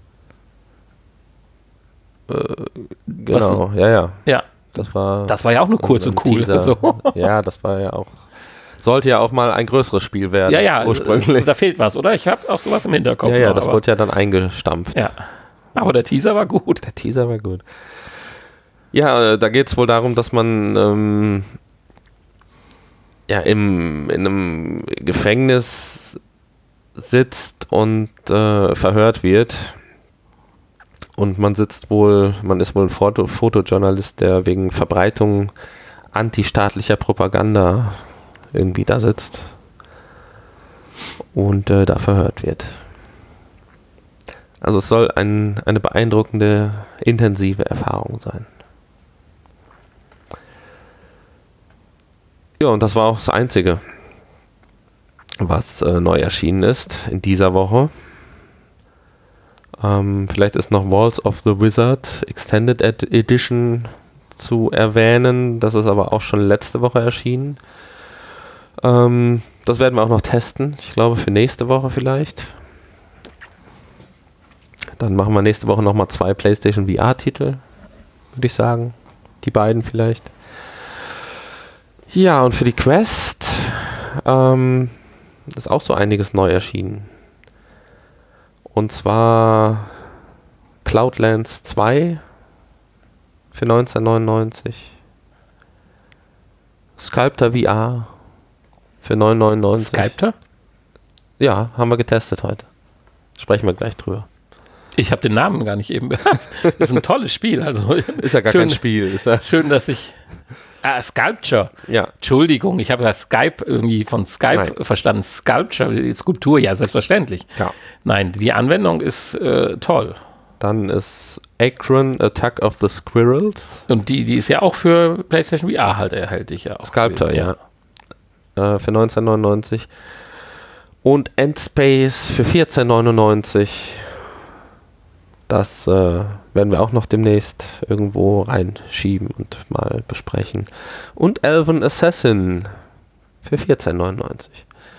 Genau, ja. Ja. Das war ja auch nur kurz und cool. So. Ja, das war ja auch. Sollte ja auch mal ein größeres Spiel werden. Ja, ursprünglich. Da fehlt was, oder? Ich habe auch sowas im Hinterkopf. Ja, das wurde ja dann eingestampft. Ja. Aber der Teaser war gut. Ja, da geht es wohl darum, dass man in einem Gefängnis sitzt und verhört wird. Und man ist wohl ein Fotojournalist, der wegen Verbreitung antistaatlicher Propaganda irgendwie da sitzt und da verhört wird. Also es soll eine beeindruckende, intensive Erfahrung sein. Ja, und das war auch das Einzige, was neu erschienen ist in dieser Woche. Vielleicht ist noch Walls of the Wizard Extended Edition zu erwähnen. Das ist aber auch schon letzte Woche erschienen. Das werden wir auch noch testen. Ich glaube für nächste Woche vielleicht. Dann machen wir nächste Woche nochmal 2 PlayStation VR-Titel, würde ich sagen. Die beiden vielleicht. Ja, und für die Quest ist auch so einiges neu erschienen. Und zwar Cloudlands 2 für 19,99 €. Sculptor VR für 9,99 €. Sculptor? Ja, haben wir getestet heute. Sprechen wir gleich drüber. Ich habe den Namen gar nicht eben gehört. Ist ein tolles Spiel. Also ist ja gar kein Spiel. Ist ja schön, dass ich... Sculpture. Ja. Entschuldigung, ich habe das Skype irgendwie von Skype verstanden. Sculpture, die Skulptur, ja, selbstverständlich. Ja. Nein, die Anwendung ist toll. Dann ist Akron Attack of the Squirrels. Und die ist ja auch für PlayStation VR halt erhältlich. Ja, Sculptor, ja. Für 19,99 €. Und Endspace für 14,99 €. Das werden wir auch noch demnächst irgendwo reinschieben und mal besprechen. Und Elven Assassin für 14,99 €.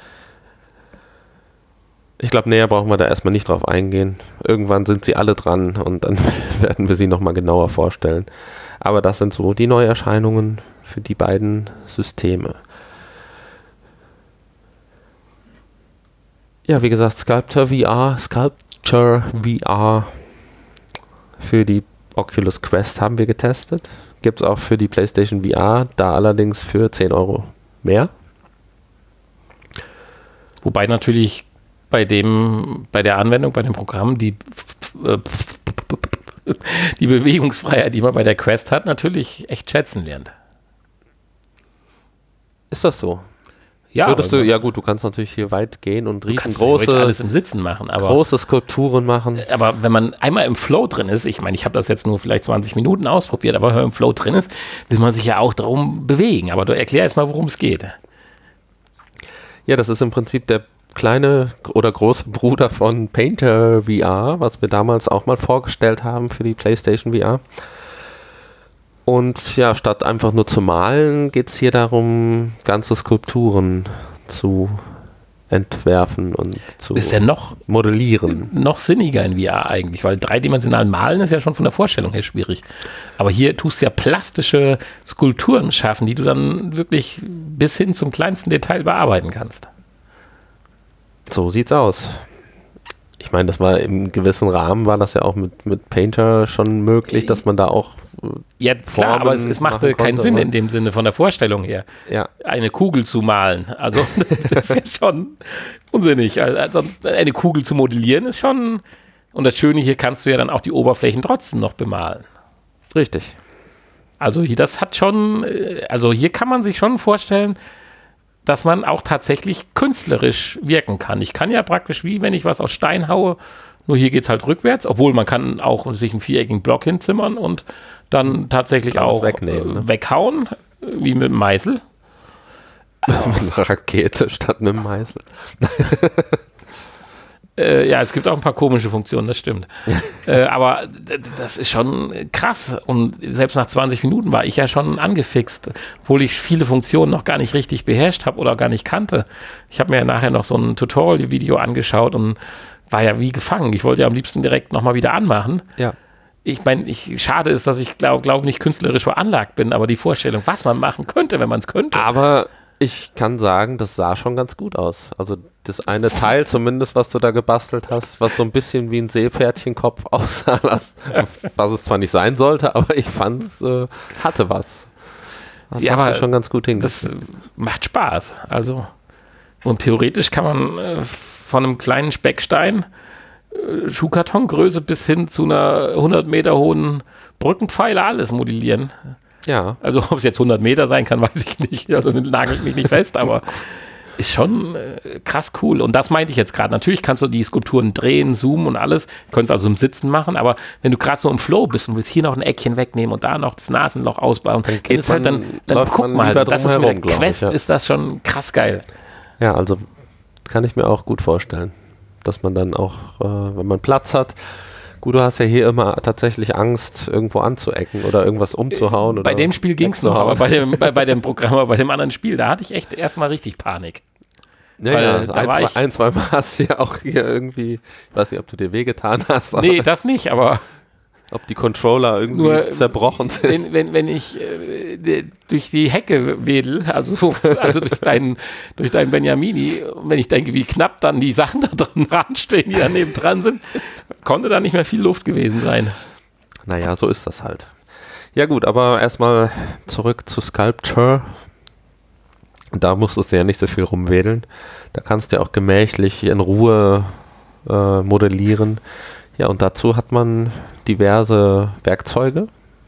Ich glaube, näher brauchen wir da erstmal nicht drauf eingehen. Irgendwann sind sie alle dran und dann werden wir sie nochmal genauer vorstellen. Aber das sind so die Neuerscheinungen für die beiden Systeme. Ja, wie gesagt, Sculptor VR für die Oculus Quest haben wir getestet. Gibt es auch für die PlayStation VR, da allerdings für 10 € mehr. Wobei natürlich bei der Anwendung, bei dem Programm, die Bewegungsfreiheit, die man bei der Quest hat, natürlich echt schätzen lernt. Ist das so? Ja, Würdest du, ja gut, du kannst natürlich hier weit gehen und riesengroße alles im Sitzen machen, aber große Skulpturen machen. Aber wenn man einmal im Flow drin ist, ich meine, ich habe das jetzt nur vielleicht 20 Minuten ausprobiert, aber wenn man im Flow drin ist, will man sich ja auch darum bewegen. Aber du erklär erst mal, worum es geht. Ja, das ist im Prinzip der kleine oder große Bruder von Painter VR, was wir damals auch mal vorgestellt haben für die PlayStation VR. Und ja, statt einfach nur zu malen, geht es hier darum, ganze Skulpturen zu entwerfen und zu ist ja modellieren. Noch sinniger in VR eigentlich, weil dreidimensional malen ist ja schon von der Vorstellung her schwierig. Aber hier tust du ja plastische Skulpturen schaffen, die du dann wirklich bis hin zum kleinsten Detail bearbeiten kannst. So sieht's aus. Ich meine, das war im gewissen Rahmen, war das ja auch mit Painter schon möglich, dass man da auch ja, klar, aber es machte keinen Sinn in dem Sinne von der Vorstellung her, eine Kugel zu malen. Also das ist ja schon unsinnig. Also, eine Kugel zu modellieren ist schon, und das Schöne, hier kannst du ja dann auch die Oberflächen trotzdem noch bemalen. Richtig. Also das hat schon, also hier kann man sich schon vorstellen, dass man auch tatsächlich künstlerisch wirken kann. Ich kann ja praktisch, wie wenn ich was aus Stein haue, nur hier geht es halt rückwärts, obwohl man kann auch sich einen viereckigen Block hinzimmern und dann tatsächlich auch weghauen, wie mit dem Meißel. Mit einer Rakete statt mit dem Meißel. Ja, es gibt auch ein paar komische Funktionen, das stimmt. Aber das ist schon krass. Und selbst nach 20 Minuten war ich ja schon angefixt, obwohl ich viele Funktionen noch gar nicht richtig beherrscht habe oder gar nicht kannte. Ich habe mir ja nachher noch so ein Tutorial-Video angeschaut und war ja wie gefangen. Ich wollte ja am liebsten direkt nochmal wieder anmachen. Ja. Ich meine, schade ist, dass ich glaube nicht künstlerisch veranlagt bin, aber die Vorstellung, was man machen könnte, wenn man es könnte. Aber ich kann sagen, das sah schon ganz gut aus. Also das eine Teil zumindest, was du da gebastelt hast, was so ein bisschen wie ein Seepferdchenkopf aussah, was es zwar nicht sein sollte, aber ich fand es hatte was. Das hast du schon ganz gut hingekriegt. Das macht Spaß. Also, und theoretisch kann man von einem kleinen Speckstein Schuhkartongröße bis hin zu einer 100 Meter hohen Brückenpfeiler alles modellieren. Ja. Also ob es jetzt 100 Meter sein kann, weiß ich nicht. Also nagelt mich nicht fest, aber ist schon krass cool. Und das meinte ich jetzt gerade. Natürlich kannst du die Skulpturen drehen, zoomen und alles. Du könntest also im Sitzen machen, aber wenn du gerade so im Flow bist und willst hier noch ein Eckchen wegnehmen und da noch das Nasenloch ausbauen, dann guck mal, das ist mit der Quest, ist das schon krass geil. Ja, also kann ich mir auch gut vorstellen, dass man dann auch, wenn man Platz hat, gut, du hast ja hier immer tatsächlich Angst, irgendwo anzuecken oder irgendwas umzuhauen. Oder bei dem Spiel ging es noch, aber bei dem Programm, bei dem anderen Spiel, da hatte ich echt erstmal richtig Panik. Ja, ein, zwei Mal hast du ja auch hier irgendwie, ich weiß nicht, ob du dir wehgetan hast. Nee, das nicht, aber ob die Controller irgendwie nur zerbrochen sind. Wenn ich durch die Hecke wedel, also durch dein Benjamini, und wenn ich denke, wie knapp dann die Sachen da drin ranstehen, die daneben dran sind, konnte da nicht mehr viel Luft gewesen sein. Naja, so ist das halt. Ja gut, aber erstmal zurück zu Sculpture. Da musstest du ja nicht so viel rumwedeln. Da kannst du ja auch gemächlich in Ruhe modellieren. Ja, und dazu hat man diverse Werkzeuge.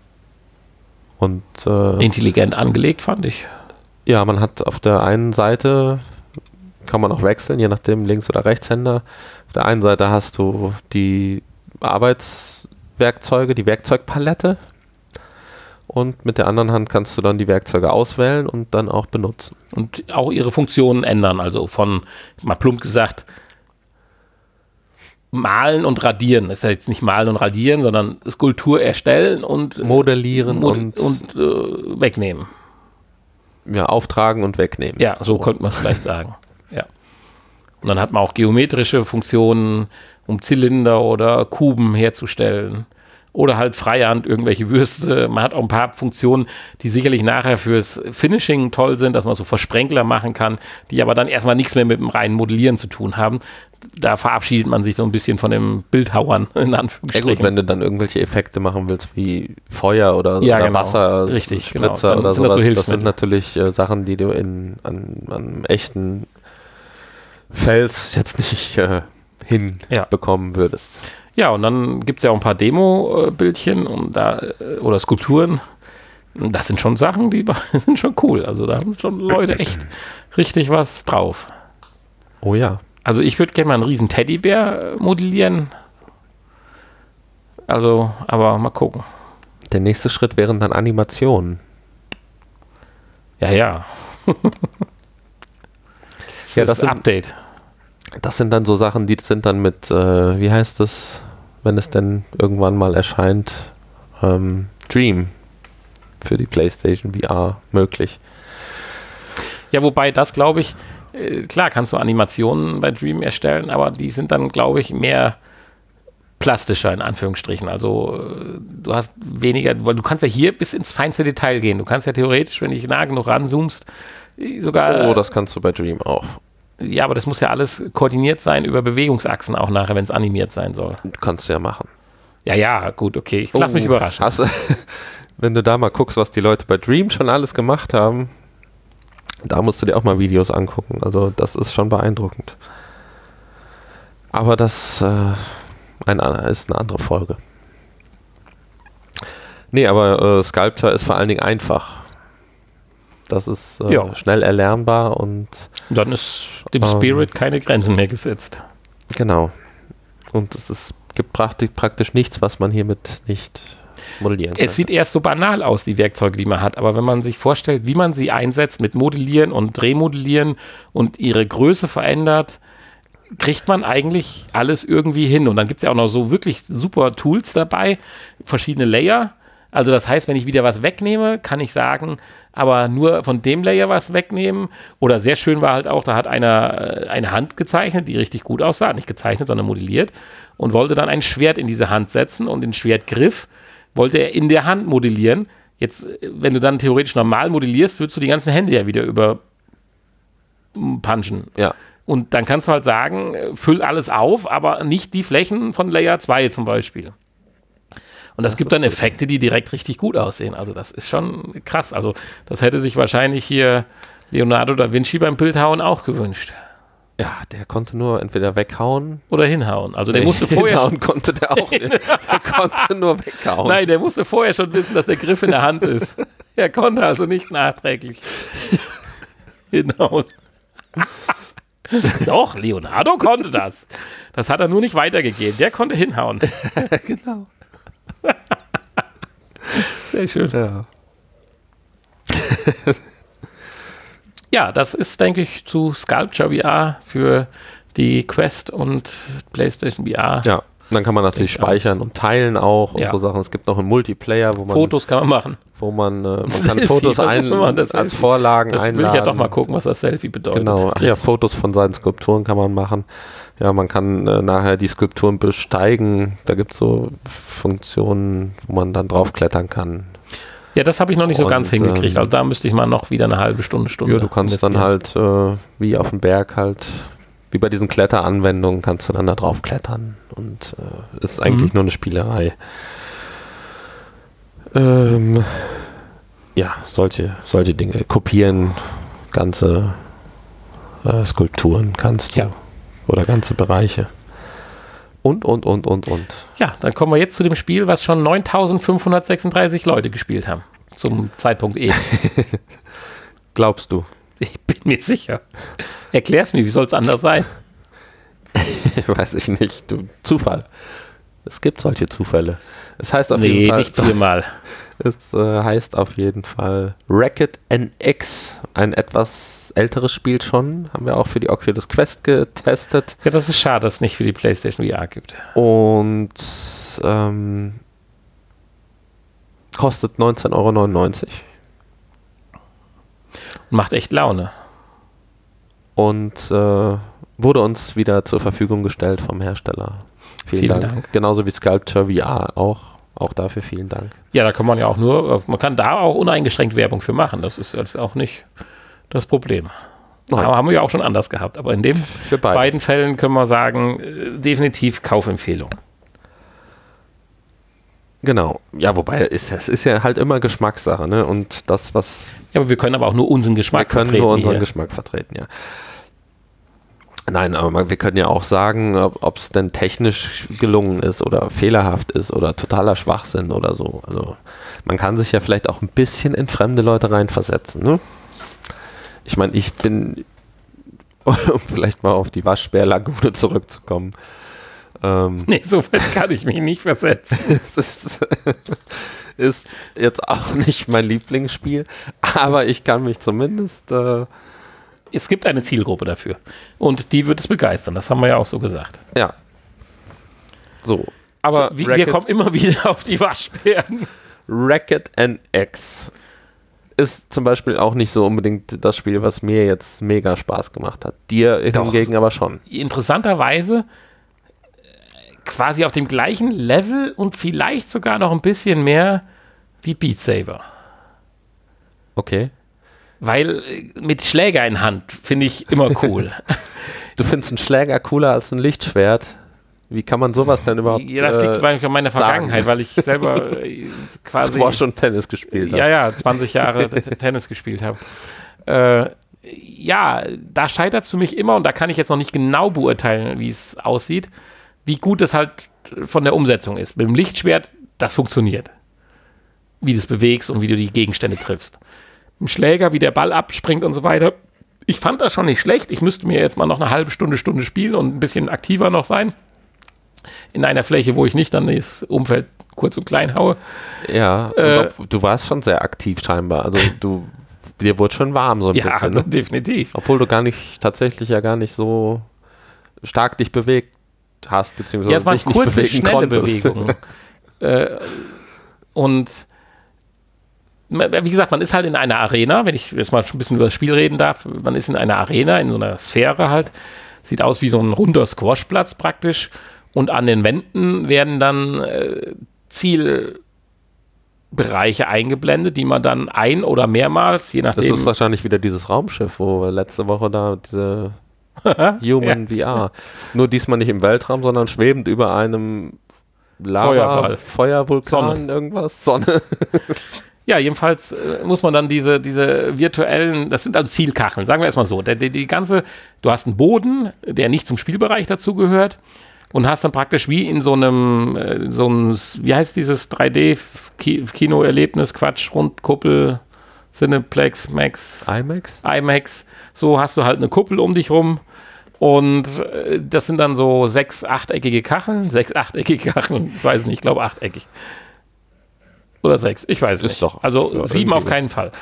Und intelligent angelegt, fand ich. Ja, man hat auf der einen Seite, kann man auch wechseln, je nachdem Links- oder Rechtshänder. Auf der einen Seite hast du die Arbeitswerkzeuge, die Werkzeugpalette. Und mit der anderen Hand kannst du dann die Werkzeuge auswählen und dann auch benutzen. Und auch ihre Funktionen ändern. Also von, mal plump gesagt, malen und radieren. Das ist ja jetzt nicht malen und radieren, sondern Skulptur erstellen und modellieren und wegnehmen. Ja, auftragen und wegnehmen. Ja, so könnte man es vielleicht sagen. Ja. Und dann hat man auch geometrische Funktionen, um Zylinder oder Kuben herzustellen. Oder halt freihand irgendwelche Würste. Man hat auch ein paar Funktionen, die sicherlich nachher fürs Finishing toll sind, dass man so Versprenkler machen kann, die aber dann erstmal nichts mehr mit dem reinen Modellieren zu tun haben. Da verabschiedet man sich so ein bisschen von dem Bildhauern, in Anführungsstrichen. Ja gut, wenn du dann irgendwelche Effekte machen willst, wie Feuer oder genau. Wasser, richtig, Spritzer genau. oder sowas, das sind natürlich Sachen, die du an echten Fels jetzt nicht hinbekommen würdest. Ja, und dann gibt es ja auch ein paar Demo-Bildchen oder Skulpturen. Das sind schon Sachen, die sind schon cool. Also da haben schon Leute echt richtig was drauf. Oh ja. Also ich würde gerne mal einen riesen Teddybär modellieren. Also, aber mal gucken. Der nächste Schritt wären dann Animationen. Ja. Das ist das Update. Das sind dann so Sachen, die sind dann mit, wie heißt das, wenn es denn irgendwann mal erscheint, Dream für die PlayStation VR möglich. Ja, wobei das, glaube ich, klar kannst du Animationen bei Dream erstellen, aber die sind dann, glaube ich, mehr plastischer in Anführungsstrichen. Also du hast weniger, weil du kannst ja hier bis ins feinste Detail gehen. Du kannst ja theoretisch, wenn du nah genug ranzoomst, sogar... Oh, das kannst du bei Dream auch. Ja, aber das muss ja alles koordiniert sein über Bewegungsachsen auch nachher, wenn es animiert sein soll. Du kannst ja machen. Ja, gut, okay. Ich lass mich überraschen. Wenn du da mal guckst, was die Leute bei Dream schon alles gemacht haben, da musst du dir auch mal Videos angucken. Also das ist schon beeindruckend. Aber das ist eine andere Folge. Nee, aber Sculptor ist vor allen Dingen einfach. Das ist schnell erlernbar und dann ist dem Spirit keine Grenzen mehr gesetzt. Genau. Und es gibt praktisch nichts, was man hiermit nicht modellieren kann. Es sieht erst so banal aus, die Werkzeuge, die man hat, aber wenn man sich vorstellt, wie man sie einsetzt mit Modellieren und Drehmodellieren und ihre Größe verändert, kriegt man eigentlich alles irgendwie hin. Und dann gibt es ja auch noch so wirklich super Tools dabei, verschiedene Layer. Also das heißt, wenn ich wieder was wegnehme, kann ich sagen, aber nur von dem Layer was wegnehmen. Oder sehr schön war halt auch, da hat einer eine Hand gezeichnet, die richtig gut aussah. Nicht gezeichnet, sondern modelliert. Und wollte dann ein Schwert in diese Hand setzen und den Schwertgriff wollte er in der Hand modellieren. Jetzt, wenn du dann theoretisch normal modellierst, würdest du die ganzen Hände ja wieder überpunchen. Ja. Und dann kannst du halt sagen, füll alles auf, aber nicht die Flächen von Layer 2 zum Beispiel. Und das gibt dann Effekte, die direkt richtig gut aussehen. Also das ist schon krass. Also das hätte sich wahrscheinlich hier Leonardo da Vinci beim Bildhauen auch gewünscht. Ja, der konnte nur entweder weghauen oder hinhauen. Also der musste vorher hinhauen konnte der auch nicht. Der konnte nur weghauen. Nein, der musste vorher schon wissen, dass der Griff in der Hand ist. Er konnte also nicht nachträglich hinhauen. Doch, Leonardo konnte das. Das hat er nur nicht weitergegeben. Der konnte hinhauen. Genau. Sehr schön. Ja. Ja, das ist, denke ich, zu Sculpture VR für die Quest und PlayStation VR. Ja, dann kann man natürlich speichern und teilen auch und so Sachen. Es gibt noch einen Multiplayer, wo man Fotos kann man machen. Wo man kann Fotos als Vorlagen einladen. Das will ich ja doch mal gucken, was das Selfie bedeutet. Genau, ja, Fotos von seinen Skulpturen kann man machen. Ja, man kann nachher die Skulpturen besteigen. Da gibt es so Funktionen, wo man dann draufklettern kann. Ja, das habe ich noch nicht so ganz hingekriegt. Also da müsste ich mal noch wieder eine halbe Stunde. Ja, du kannst dann halt wie auf dem Berg halt, wie bei diesen Kletteranwendungen, kannst du dann da drauf klettern. Und es ist eigentlich nur eine Spielerei. Ja, solche Dinge. Kopieren, ganze Skulpturen kannst du. Ja. Oder ganze Bereiche. Und. Ja, dann kommen wir jetzt zu dem Spiel, was schon 9.536 Leute gespielt haben. Zum Zeitpunkt E. Glaubst du? Ich bin mir sicher. Erklär's mir, wie soll es anders sein? Weiß ich nicht. Zufall. Es gibt solche Zufälle. Es heißt auf jeden Fall. Nicht viermal. Es heißt auf jeden Fall Racket NX. Ein etwas älteres Spiel schon. Haben wir auch für die Oculus Quest getestet. Ja, das ist schade, dass es nicht für die PlayStation VR gibt. Und kostet 19,99 €. Macht echt Laune. Und wurde uns wieder zur Verfügung gestellt vom Hersteller. Vielen Dank. Genauso wie Sculpture VR auch. Auch dafür vielen Dank. Ja, da kann man ja auch man kann da auch uneingeschränkt Werbung für machen. Das ist jetzt auch nicht das Problem. Aber haben wir ja auch schon anders gehabt. Aber in den beiden Fällen können wir sagen, definitiv Kaufempfehlung. Genau. Ja, wobei es ist ja halt immer Geschmackssache, ne? Und das, was... Ja, aber wir können aber auch nur unseren Geschmack vertreten. Wir können nur unseren Geschmack vertreten, ja. Nein, aber wir können ja auch sagen, ob es denn technisch gelungen ist oder fehlerhaft ist oder totaler Schwachsinn oder so. Also man kann sich ja vielleicht auch ein bisschen in fremde Leute reinversetzen. Ne? Ich meine, ich bin, um vielleicht mal auf die Waschbärlagune zurückzukommen. Nee, so weit kann ich mich nicht versetzen. Ist jetzt auch nicht mein Lieblingsspiel, aber ich kann mich zumindest... Es gibt eine Zielgruppe dafür und die wird es begeistern, das haben wir ja auch so gesagt. Ja. So, aber so, wir kommen immer wieder auf die Waschbären. Racket NX ist zum Beispiel auch nicht so unbedingt das Spiel, was mir jetzt mega Spaß gemacht hat. Dir hingegen aber schon. Interessanterweise quasi auf dem gleichen Level und vielleicht sogar noch ein bisschen mehr wie Beat Saber. Okay. Weil mit Schläger in Hand finde ich immer cool. Du findest einen Schläger cooler als ein Lichtschwert? Wie kann man sowas denn überhaupt Ja, das liegt an meiner Vergangenheit, weil ich selber quasi... Du schon Tennis gespielt hast. Ja, 20 Jahre Tennis gespielt habe. Ja, da scheitert es für mich immer und da kann ich jetzt noch nicht genau beurteilen, wie es aussieht, wie gut es halt von der Umsetzung ist. Mit dem Lichtschwert, das funktioniert. Wie du es bewegst und wie du die Gegenstände triffst. Mit dem Schläger, wie der Ball abspringt und so weiter. Ich fand das schon nicht schlecht. Ich müsste mir jetzt mal noch eine halbe Stunde spielen und ein bisschen aktiver noch sein. In einer Fläche, wo ich nicht dann das Umfeld kurz und klein haue. Ja, du warst schon sehr aktiv scheinbar. Also dir wurde schon warm so ein bisschen. Ja, definitiv. Obwohl du tatsächlich gar nicht so stark dich bewegt hast, beziehungsweise es waren dich nicht kurze, bewegen schnelle konntest. Bewegungen. Und wie gesagt, man ist halt in einer Arena, wenn ich jetzt mal schon ein bisschen über das Spiel reden darf, man ist in einer Arena, in so einer Sphäre halt, sieht aus wie so ein runder Squashplatz praktisch und an den Wänden werden dann Zielbereiche eingeblendet, die man dann ein- oder mehrmals, je nachdem... Das ist wahrscheinlich wieder dieses Raumschiff, wo wir letzte Woche da diese Human VR, nur diesmal nicht im Weltraum, sondern schwebend über einem Lava, Feuervulkan, irgendwas, Sonne. Ja, jedenfalls muss man dann diese virtuellen, das sind also Zielkacheln, sagen wir erstmal so. Du hast einen Boden, der nicht zum Spielbereich dazugehört und hast dann praktisch wie in so einem, wie heißt dieses 3D-Kinoerlebnis, Quatsch, Rundkuppel, Cineplex, IMAX. So hast du halt eine Kuppel um dich rum und das sind dann so 6 achteckige Kacheln, ich weiß nicht, ich glaube achteckig. Oder 6, ich weiß es nicht. Doch, also 7 auf keinen Fall.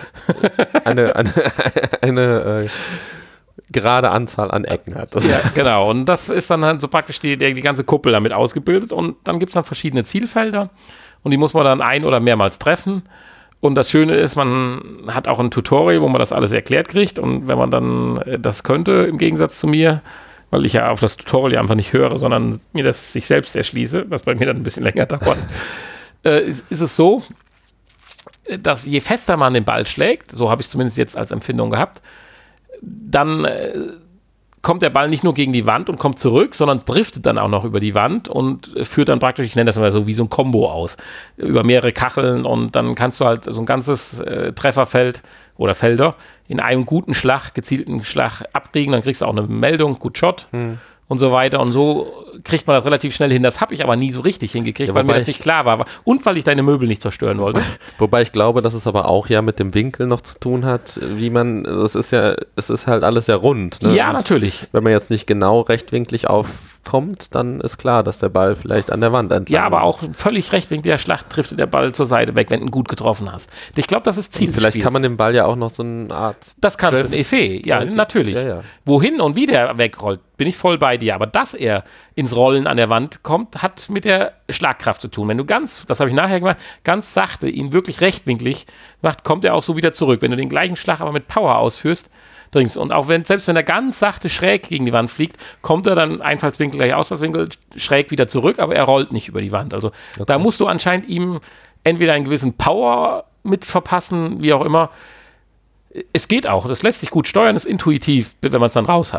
Eine gerade Anzahl an Ecken hat das. Ja, genau. Und das ist dann halt so praktisch die ganze Kuppel damit ausgebildet. Und dann gibt es dann verschiedene Zielfelder. Und die muss man dann ein- oder mehrmals treffen. Und das Schöne ist, man hat auch ein Tutorial, wo man das alles erklärt kriegt. Und wenn man dann das könnte, im Gegensatz zu mir, weil ich ja auf das Tutorial einfach nicht höre, sondern mir das sich selbst erschließe, was bei mir dann ein bisschen länger dauert, ist es so, dass je fester man den Ball schlägt, so habe ich es zumindest jetzt als Empfindung gehabt, dann kommt der Ball nicht nur gegen die Wand und kommt zurück, sondern driftet dann auch noch über die Wand und führt dann praktisch, ich nenne das mal so wie so ein Kombo aus, über mehrere Kacheln und dann kannst du halt so ein ganzes Trefferfeld oder Felder in einem guten Schlag, gezielten Schlag abkriegen, dann kriegst du auch eine Meldung, Good Shot und so weiter und so kriegt man das relativ schnell hin. Das habe ich aber nie so richtig hingekriegt, weil mir das nicht klar war und weil ich deine Möbel nicht zerstören wollte. Wobei ich glaube, dass es aber auch ja mit dem Winkel noch zu tun hat, es ist halt alles ja rund. Ne? Ja, und natürlich. wenn man jetzt nicht genau rechtwinklig aufkommt, dann ist klar, dass der Ball vielleicht an der Wand entlang. Ja, aber auch völlig rechtwinkliger Schlag trifft der Ball zur Seite weg, wenn du ihn gut getroffen hast. Ich glaube, das ist Ziel des Vielleicht Spiels. kann man den Ball ja auch noch so eine Art... Das kannst du in Effet, ja, natürlich. Ja. Wohin und wie der wegrollt, bin ich voll bei dir. Aber dass er ins Rollen an der Wand kommt, hat mit der Schlagkraft zu tun. Wenn du das habe ich nachher gemacht, ganz sachte ihn wirklich rechtwinklig macht, kommt er auch so wieder zurück. Wenn du den gleichen Schlag aber mit Power ausführst, dringst. Und auch selbst wenn er ganz sachte schräg gegen die Wand fliegt, kommt er dann Einfallswinkel gleich Ausfallswinkel schräg wieder zurück, aber er rollt nicht über die Wand. Also da musst du anscheinend ihm entweder einen gewissen Power mit verpassen, wie auch immer. Es geht auch, das lässt sich gut steuern, ist intuitiv, wenn man es dann raus hat.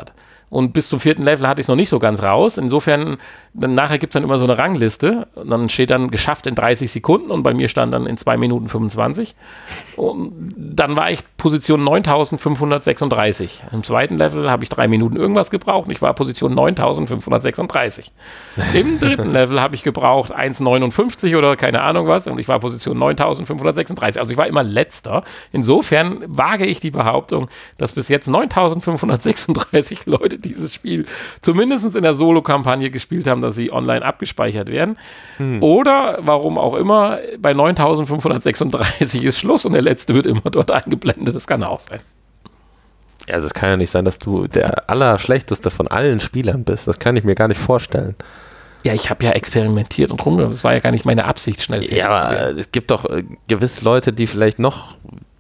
Und bis zum 4. Level hatte ich es noch nicht so ganz raus. Insofern, dann nachher gibt es dann immer so eine Rangliste. Und dann steht dann geschafft in 30 Sekunden und bei mir stand dann in 2 Minuten 25. Und dann war ich Position 9536. Im 2. Level habe ich 3 Minuten irgendwas gebraucht und ich war Position 9536. Im 3. Level habe ich gebraucht 1,59 oder keine Ahnung was und ich war Position 9536. Also ich war immer Letzter. Insofern wage ich die Behauptung, dass bis jetzt 9536 Leute dieses Spiel zumindest in der Solo-Kampagne gespielt haben, dass sie online abgespeichert werden. Oder, warum auch immer, bei 9536 ist Schluss und der Letzte wird immer dort eingeblendet. Das kann auch sein. Ja, also es kann ja nicht sein, dass du der Allerschlechteste von allen Spielern bist. Das kann ich mir gar nicht vorstellen. Ja, ich habe ja experimentiert und rum. Das war ja gar nicht meine Absicht, schnell fertig zu werden. Es gibt doch gewisse Leute, die vielleicht noch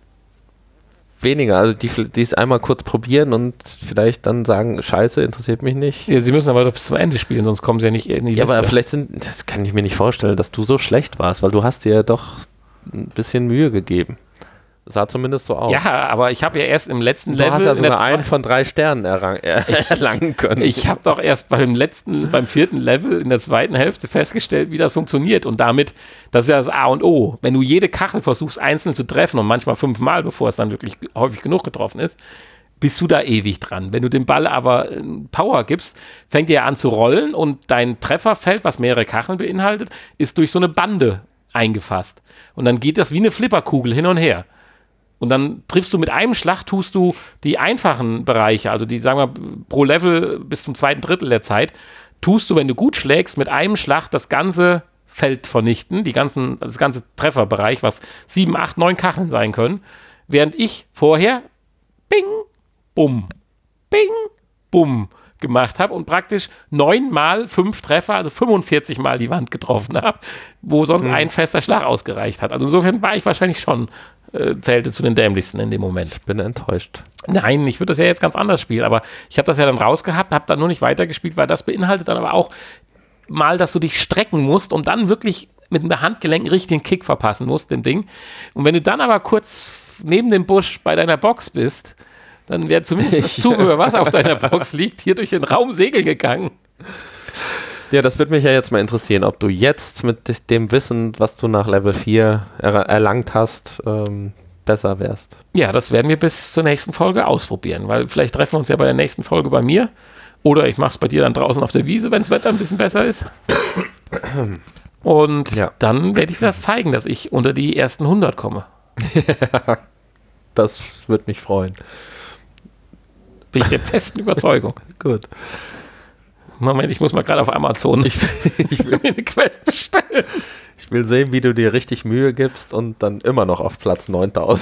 weniger, also die es einmal kurz probieren und vielleicht dann sagen, scheiße, interessiert mich nicht. Ja, sie müssen aber doch bis zum Ende spielen, sonst kommen sie ja nicht in die Liste. Ja, aber vielleicht das kann ich mir nicht vorstellen, dass du so schlecht warst, weil du hast dir ja doch ein bisschen Mühe gegeben. Sah zumindest so aus. Ja, aber ich habe ja erst im letzten Level... Du hast ja sogar einen von 3 Sternen erlangen können. Ich habe doch erst beim 4. Level in der zweiten Hälfte festgestellt, wie das funktioniert. Und damit, das ist ja das A und O. Wenn du jede Kachel versuchst, einzeln zu treffen und manchmal 5-mal, bevor es dann wirklich häufig genug getroffen ist, bist du da ewig dran. Wenn du dem Ball aber Power gibst, fängt er an zu rollen und dein Trefferfeld, was mehrere Kacheln beinhaltet, ist durch so eine Bande eingefasst. Und dann geht das wie eine Flipperkugel hin und her. Und dann triffst du mit einem Schlag, tust du die einfachen Bereiche, also die, sagen wir, pro Level bis zum 2. Drittel der Zeit, tust du, wenn du gut schlägst, mit einem Schlag das ganze Feld vernichten, das ganze Trefferbereich, was 7, 8, 9 Kacheln sein können, während ich vorher bing, bumm, bing, bumm gemacht habe und praktisch 9 mal 5 Treffer, also 45 Mal die Wand getroffen habe, wo sonst ein fester Schlag ausgereicht hat. Also insofern war ich wahrscheinlich schon zählte zu den dämlichsten in dem Moment. Ich bin enttäuscht. Nein, ich würde das ja jetzt ganz anders spielen, aber ich habe das ja dann rausgehabt, habe dann nur nicht weitergespielt, weil das beinhaltet dann aber auch mal, dass du dich strecken musst und dann wirklich mit dem Handgelenk richtig den Kick verpassen musst, dem Ding. Und wenn du dann aber kurz neben dem Busch bei deiner Box bist, dann wäre zumindest das Zubehör, was auf deiner Box liegt, hier durch den Raum segeln gegangen. Ja, das würde mich ja jetzt mal interessieren, ob du jetzt mit dem Wissen, was du nach Level 4 erlangt hast, besser wärst. Ja, das werden wir bis zur nächsten Folge ausprobieren, weil vielleicht treffen wir uns ja bei der nächsten Folge bei mir oder ich mache es bei dir dann draußen auf der Wiese, wenn das Wetter ein bisschen besser ist. Und dann werde ich das zeigen, dass ich unter die ersten 100 komme. Das würde mich freuen. Bin ich der festen Überzeugung. Gut. Moment, ich muss mal gerade auf Amazon ich will mir eine Quest bestellen. Ich will sehen, wie du dir richtig Mühe gibst und dann immer noch auf Platz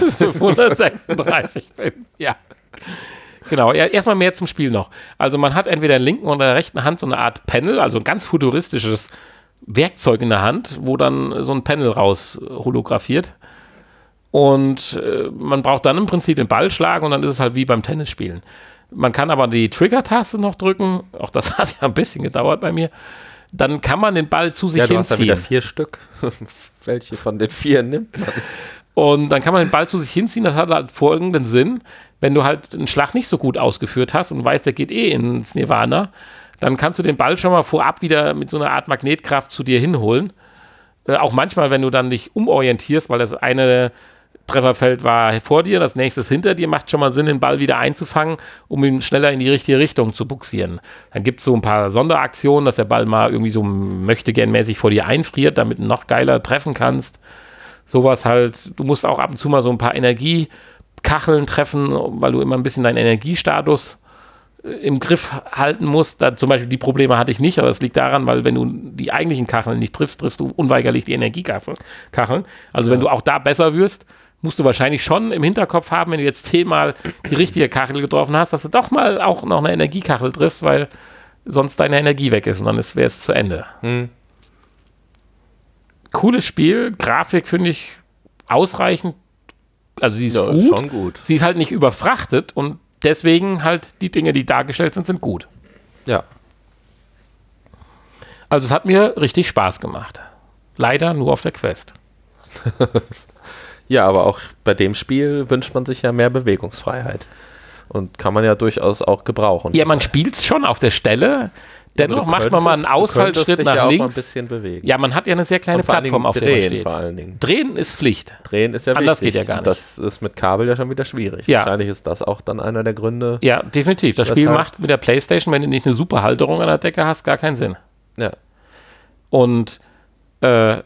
9536 bin. Ja. Genau, erstmal mehr zum Spiel noch. Also man hat entweder in der linken oder der rechten Hand so eine Art Panel, also ein ganz futuristisches Werkzeug in der Hand, wo dann so ein Panel raus holographiert. Und man braucht dann im Prinzip den Ball schlagen und dann ist es halt wie beim Tennisspielen. Man kann aber die Trigger-Taste noch drücken. Auch das hat ja ein bisschen gedauert bei mir. Dann kann man den Ball zu sich hinziehen. Ja, du hast da wieder 4 Stück. Welche von den 4 nimmt man? Und dann kann man den Ball zu sich hinziehen. Das hat halt folgenden Sinn. Wenn du halt einen Schlag nicht so gut ausgeführt hast und weißt, der geht ins Nirvana, dann kannst du den Ball schon mal vorab wieder mit so einer Art Magnetkraft zu dir hinholen. Auch manchmal, wenn du dann dich umorientierst, weil das eine Trefferfeld war vor dir, das nächste ist hinter dir, macht schon mal Sinn, den Ball wieder einzufangen, um ihn schneller in die richtige Richtung zu buxieren. Dann gibt es so ein paar Sonderaktionen, dass der Ball mal irgendwie so möchtegern-mäßig vor dir einfriert, damit du noch geiler treffen kannst. Sowas halt, du musst auch ab und zu mal so ein paar Energiekacheln treffen, weil du immer ein bisschen deinen Energiestatus im Griff halten musst. Da, zum Beispiel die Probleme hatte ich nicht, aber das liegt daran, weil wenn du die eigentlichen Kacheln nicht triffst, triffst du unweigerlich die Energiekacheln. Also wenn du auch da besser wirst, musst du wahrscheinlich schon im Hinterkopf haben, wenn du jetzt 10-mal die richtige Kachel getroffen hast, dass du doch mal auch noch eine Energiekachel triffst, weil sonst deine Energie weg ist und dann wäre es zu Ende. Cooles Spiel, Grafik finde ich ausreichend, also sie ist gut. Schon gut. Sie ist halt nicht überfrachtet und deswegen halt die Dinge, die dargestellt sind gut. Ja. Also es hat mir richtig Spaß gemacht. Leider nur auf der Quest. Ja, aber auch bei dem Spiel wünscht man sich ja mehr Bewegungsfreiheit. Und kann man ja durchaus auch gebrauchen. Ja, man spielt es schon auf der Stelle. Dennoch macht man mal einen Ausfallschritt nach ja links. Auch mal ein bisschen bewegen. Ja, man hat ja eine sehr kleine Plattform, auf der man steht. Vor allen Dingen. Drehen ist Pflicht. Drehen ist ja Anders wichtig. geht ja gar nicht. Das ist mit Kabel ja schon wieder schwierig. Ja. Wahrscheinlich ist das auch dann einer der Gründe. Ja, definitiv. Das Spiel macht mit der PlayStation, wenn du nicht eine super Halterung an der Decke hast, gar keinen Sinn. Ja. Und also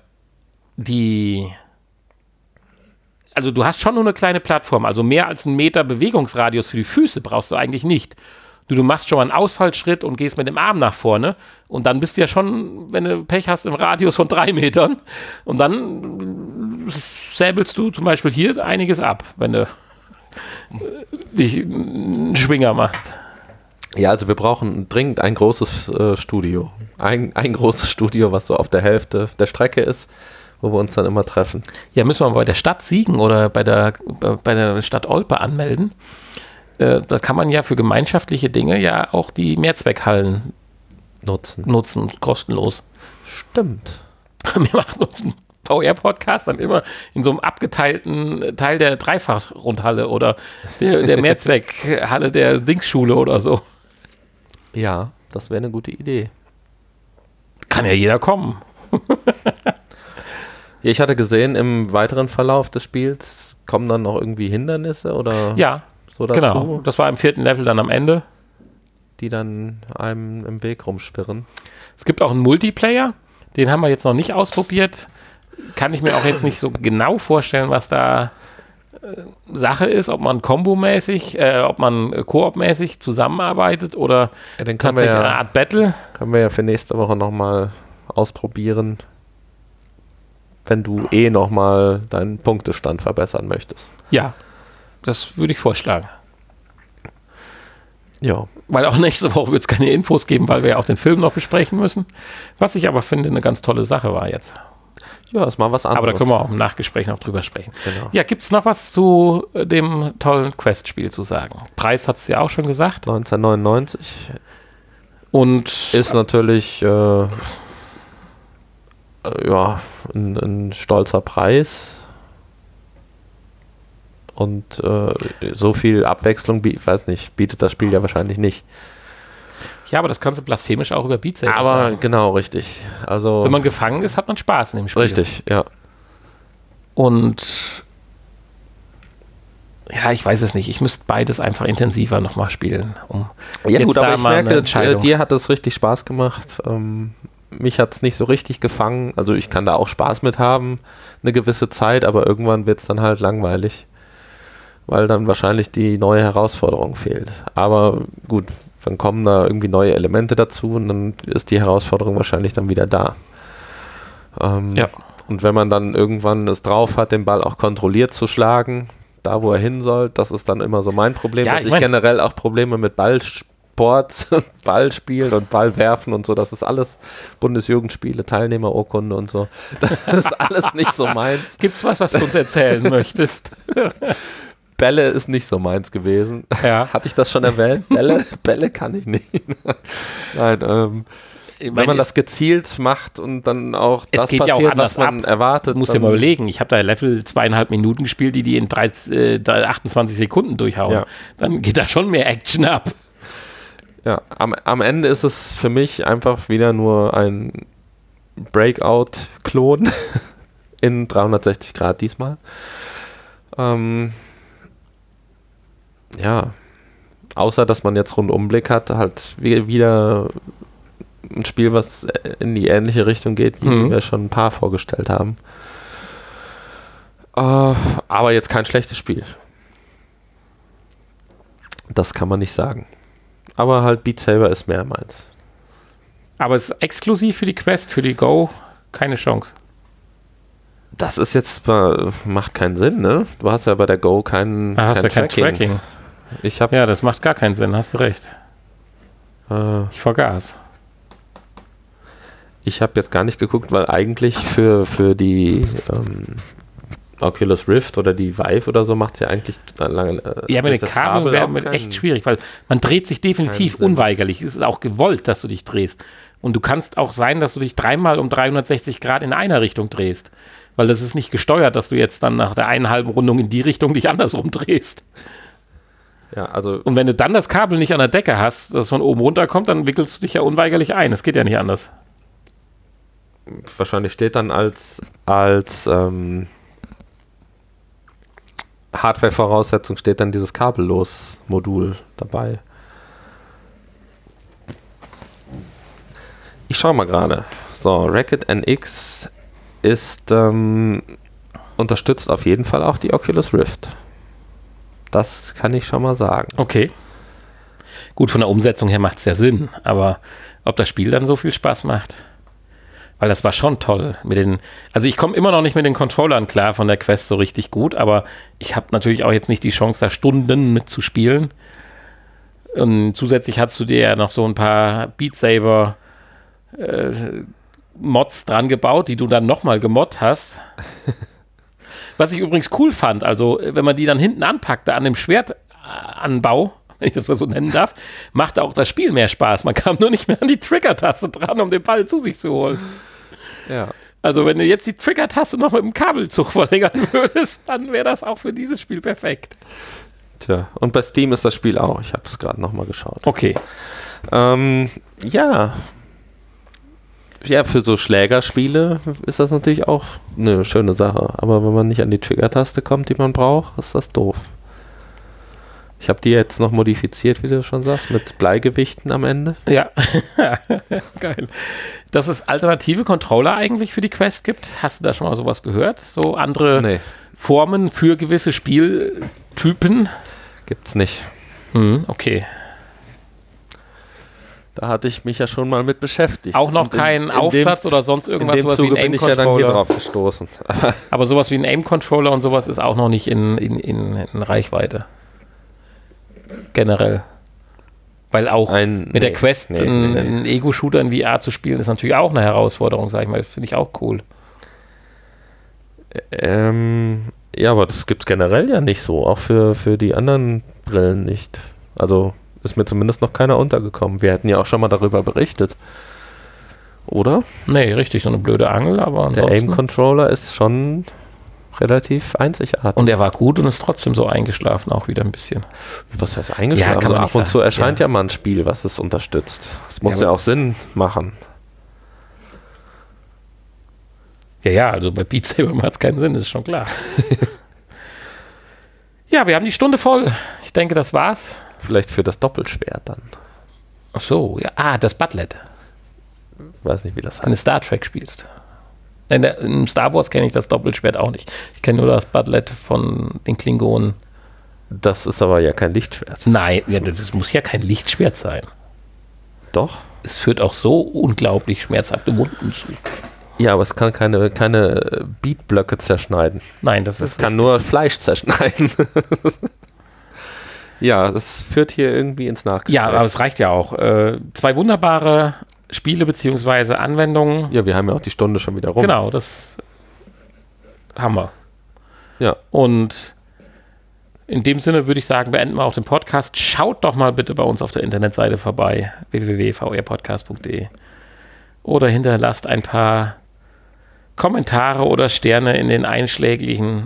du hast schon nur eine kleine Plattform, also mehr als 1 Meter Bewegungsradius für die Füße brauchst du eigentlich nicht. Du machst schon mal einen Ausfallschritt und gehst mit dem Arm nach vorne und dann bist du ja schon, wenn du Pech hast, im Radius von 3 Metern und dann säbelst du zum Beispiel hier einiges ab, wenn du dich einen Schwinger machst. Ja, also wir brauchen dringend ein großes Studio. Ein großes Studio, was so auf der Hälfte der Strecke ist, wo wir uns dann immer treffen. Ja, müssen wir bei der Stadt Siegen oder bei der Stadt Olpe anmelden. Das kann man ja für gemeinschaftliche Dinge ja auch die Mehrzweckhallen nutzen, kostenlos. Stimmt. Wir machen uns einen VR-Podcast dann immer in so einem abgeteilten Teil der Dreifachrundhalle oder der Mehrzweckhalle der Dingsschule oder so. Ja, das wäre eine gute Idee. Kann ja jeder kommen. Ich hatte gesehen, im weiteren Verlauf des Spiels kommen dann noch irgendwie Hindernisse oder so dazu. Genau, das war im 4. Level dann am Ende. Die dann einem im Weg rumspirren. Es gibt auch einen Multiplayer, den haben wir jetzt noch nicht ausprobiert. Kann ich mir auch jetzt nicht so genau vorstellen, was da Sache ist, ob man Kombo-mäßig, ob man Koop-mäßig zusammenarbeitet oder tatsächlich eine Art Battle. Können wir ja für nächste Woche nochmal ausprobieren, wenn du nochmal deinen Punktestand verbessern möchtest. Ja, das würde ich vorschlagen. Ja. Weil auch nächste Woche wird es keine Infos geben, weil wir ja auch den Film noch besprechen müssen. Was ich aber finde, eine ganz tolle Sache war jetzt. Ja, ist mal was anderes. Aber da können wir auch im Nachgespräch noch drüber sprechen. Genau. Ja, gibt es noch was zu dem tollen Quest-Spiel zu sagen? Preis hat es ja auch schon gesagt. 1999. Und ist natürlich ein stolzer Preis. Und so viel Abwechslung, bietet das Spiel ja wahrscheinlich nicht. Ja, aber das kannst du blasphemisch auch über Beat Saber sagen. Aber genau, richtig. Also, wenn man gefangen ist, hat man Spaß in dem Spiel. Richtig, ja. Und ja, ich weiß es nicht. Ich müsste beides einfach intensiver nochmal spielen. Ja gut, aber ich merke, dir hat das richtig Spaß gemacht. Mich hat es nicht so richtig gefangen. Also ich kann da auch Spaß mit haben, eine gewisse Zeit, aber irgendwann wird es dann halt langweilig. Weil dann wahrscheinlich die neue Herausforderung fehlt. Aber gut, dann kommen da irgendwie neue Elemente dazu und dann ist die Herausforderung wahrscheinlich dann wieder da. Und wenn man dann irgendwann es drauf hat, den Ball auch kontrolliert zu schlagen, da wo er hin soll, das ist dann immer so mein Problem. Ja, ich generell auch Probleme mit Ballsport, Ballspielen und Ballwerfen und so, das ist alles Bundesjugendspiele, Teilnehmerurkunde und so. Das ist alles nicht so meins. Gibt's was du uns erzählen möchtest? Bälle ist nicht so meins gewesen. Ja. Hatte ich das schon erwähnt? Bälle kann ich nicht. Nein, wenn man das gezielt macht und dann auch das passiert, ja auch was man erwartet. Du musst ja mal überlegen, ich habe da Level 2,5 Minuten gespielt, die in 28 Sekunden durchhauen. Ja. Dann geht da schon mehr Action ab. Ja, am Ende ist es für mich einfach wieder nur ein Breakout-Klon in 360 Grad diesmal. Ja, außer dass man jetzt Rundumblick hat, halt wieder ein Spiel, was in die ähnliche Richtung geht, wie wir schon ein paar vorgestellt haben. Aber jetzt kein schlechtes Spiel. Das kann man nicht sagen. Aber halt Beat Saber ist mehr meins. Aber es ist exklusiv für die Quest, für die Go, keine Chance. Das ist jetzt, macht keinen Sinn, ne? Du hast ja bei der Go kein Tracking. Ja, das macht gar keinen Sinn, hast du recht. Ich vergaß. Ich habe jetzt gar nicht geguckt, weil eigentlich für die Oculus Rift oder die Vive oder so macht es ja eigentlich lange. Ja, mit den Kabeln wäre echt schwierig, weil man dreht sich definitiv unweigerlich. Es ist auch gewollt, dass du dich drehst. Und du kannst auch sein, dass du dich 3-mal um 360 Grad in einer Richtung drehst. Weil das ist nicht gesteuert, dass du jetzt dann nach der einen halben Rundung in die Richtung dich andersrum drehst. Ja, also Und wenn du dann das Kabel nicht an der Decke hast, das von oben runterkommt, dann wickelst du dich ja unweigerlich ein. Das geht ja nicht anders. wahrscheinlich steht dann als Hardware-Voraussetzung steht dann dieses Kabellos-Modul dabei. Ich schaue mal gerade. So, Racket NX ist unterstützt auf jeden Fall auch die Oculus Rift. Das kann ich schon mal sagen. Okay. Gut, von der Umsetzung her macht es ja Sinn, aber ob das Spiel dann so viel Spaß macht? Weil das war schon toll. Also ich komme immer noch nicht mit den Controllern klar von der Quest so richtig gut, aber ich habe natürlich auch jetzt nicht die Chance, da Stunden mitzuspielen. Und zusätzlich hast du dir ja noch so ein paar Beat Saber Mods dran gebaut, die du dann nochmal gemoddet hast. Was ich übrigens cool fand, also wenn man die dann hinten anpackte an dem Schwertanbau, wenn ich das mal so nennen darf, machte auch das Spiel mehr Spaß. Man kam nur nicht mehr an die Trigger-Taste dran, um den Ball zu sich zu holen. Ja. Also wenn du jetzt die Trigger-Taste noch mit dem Kabelzug verlängern würdest, dann wäre das auch für dieses Spiel perfekt. Tja, und bei Steam ist das Spiel auch. Ich habe es gerade nochmal geschaut. Okay. Ja. Ja, für so Schlägerspiele ist das natürlich auch eine schöne Sache. Aber wenn man nicht an die Trigger-Taste kommt, die man braucht, ist das doof. Ich habe die jetzt noch modifiziert, wie du schon sagst, mit Bleigewichten am Ende. Ja, geil. Dass es alternative Controller eigentlich für die Quest gibt, hast du da schon mal sowas gehört? So andere Formen für gewisse Spieltypen? Gibt's nicht. Okay. Da hatte ich mich ja schon mal mit beschäftigt. Auch noch kein Aufsatz oder sonst irgendwas? In dem Zuge bin ich ja dann hier drauf gestoßen. Aber sowas wie ein Aim-Controller und sowas ist auch noch nicht in Reichweite. Generell. Weil auch mit der Quest einen Ego-Shooter in VR zu spielen, ist natürlich auch eine Herausforderung, sag ich mal. Finde ich auch cool. Ja, aber das gibt es generell ja nicht so. Auch für die anderen Brillen nicht. Also ist mir zumindest noch keiner untergekommen. Wir hätten ja auch schon mal darüber berichtet. Oder? Nee, richtig, so eine blöde Angel, aber ansonsten... Der Aim-Controller ist schon relativ einzigartig. Und er war gut und ist trotzdem so eingeschlafen, auch wieder ein bisschen. Was heißt eingeschlafen? Ja, kann man also ab und zu erscheint ja mal ein Spiel, was es unterstützt. Das muss ja auch Sinn machen. Ja, also bei Beat Saber macht es keinen Sinn, das ist schon klar. Ja, wir haben die Stunde voll. Ich denke, das war's. Vielleicht für das Doppelschwert dann. Ach so, ja. Ah, das Butlet. Weiß nicht, wie das heißt. Wenn du Star Trek spielst. In Star Wars kenne ich das Doppelschwert auch nicht. Ich kenne nur das Butlet von den Klingonen. Das ist aber ja kein Lichtschwert. Nein, das muss ja kein Lichtschwert sein. Doch. Es führt auch so unglaublich schmerzhafte Wunden zu. Ja, aber es kann keine Beatblöcke zerschneiden. Nein, das ist. Es kann nur Fleisch zerschneiden. Ja, das führt hier irgendwie ins Nachgespräch. Ja, aber es reicht ja auch. 2 wunderbare Spiele bzw. Anwendungen. Ja, wir haben ja auch die Stunde schon wieder rum. Genau, das haben wir. Ja. Und in dem Sinne würde ich sagen, beenden wir auch den Podcast. Schaut doch mal bitte bei uns auf der Internetseite vorbei, www.vrpodcast.de, oder hinterlasst ein paar Kommentare oder Sterne in den einschlägigen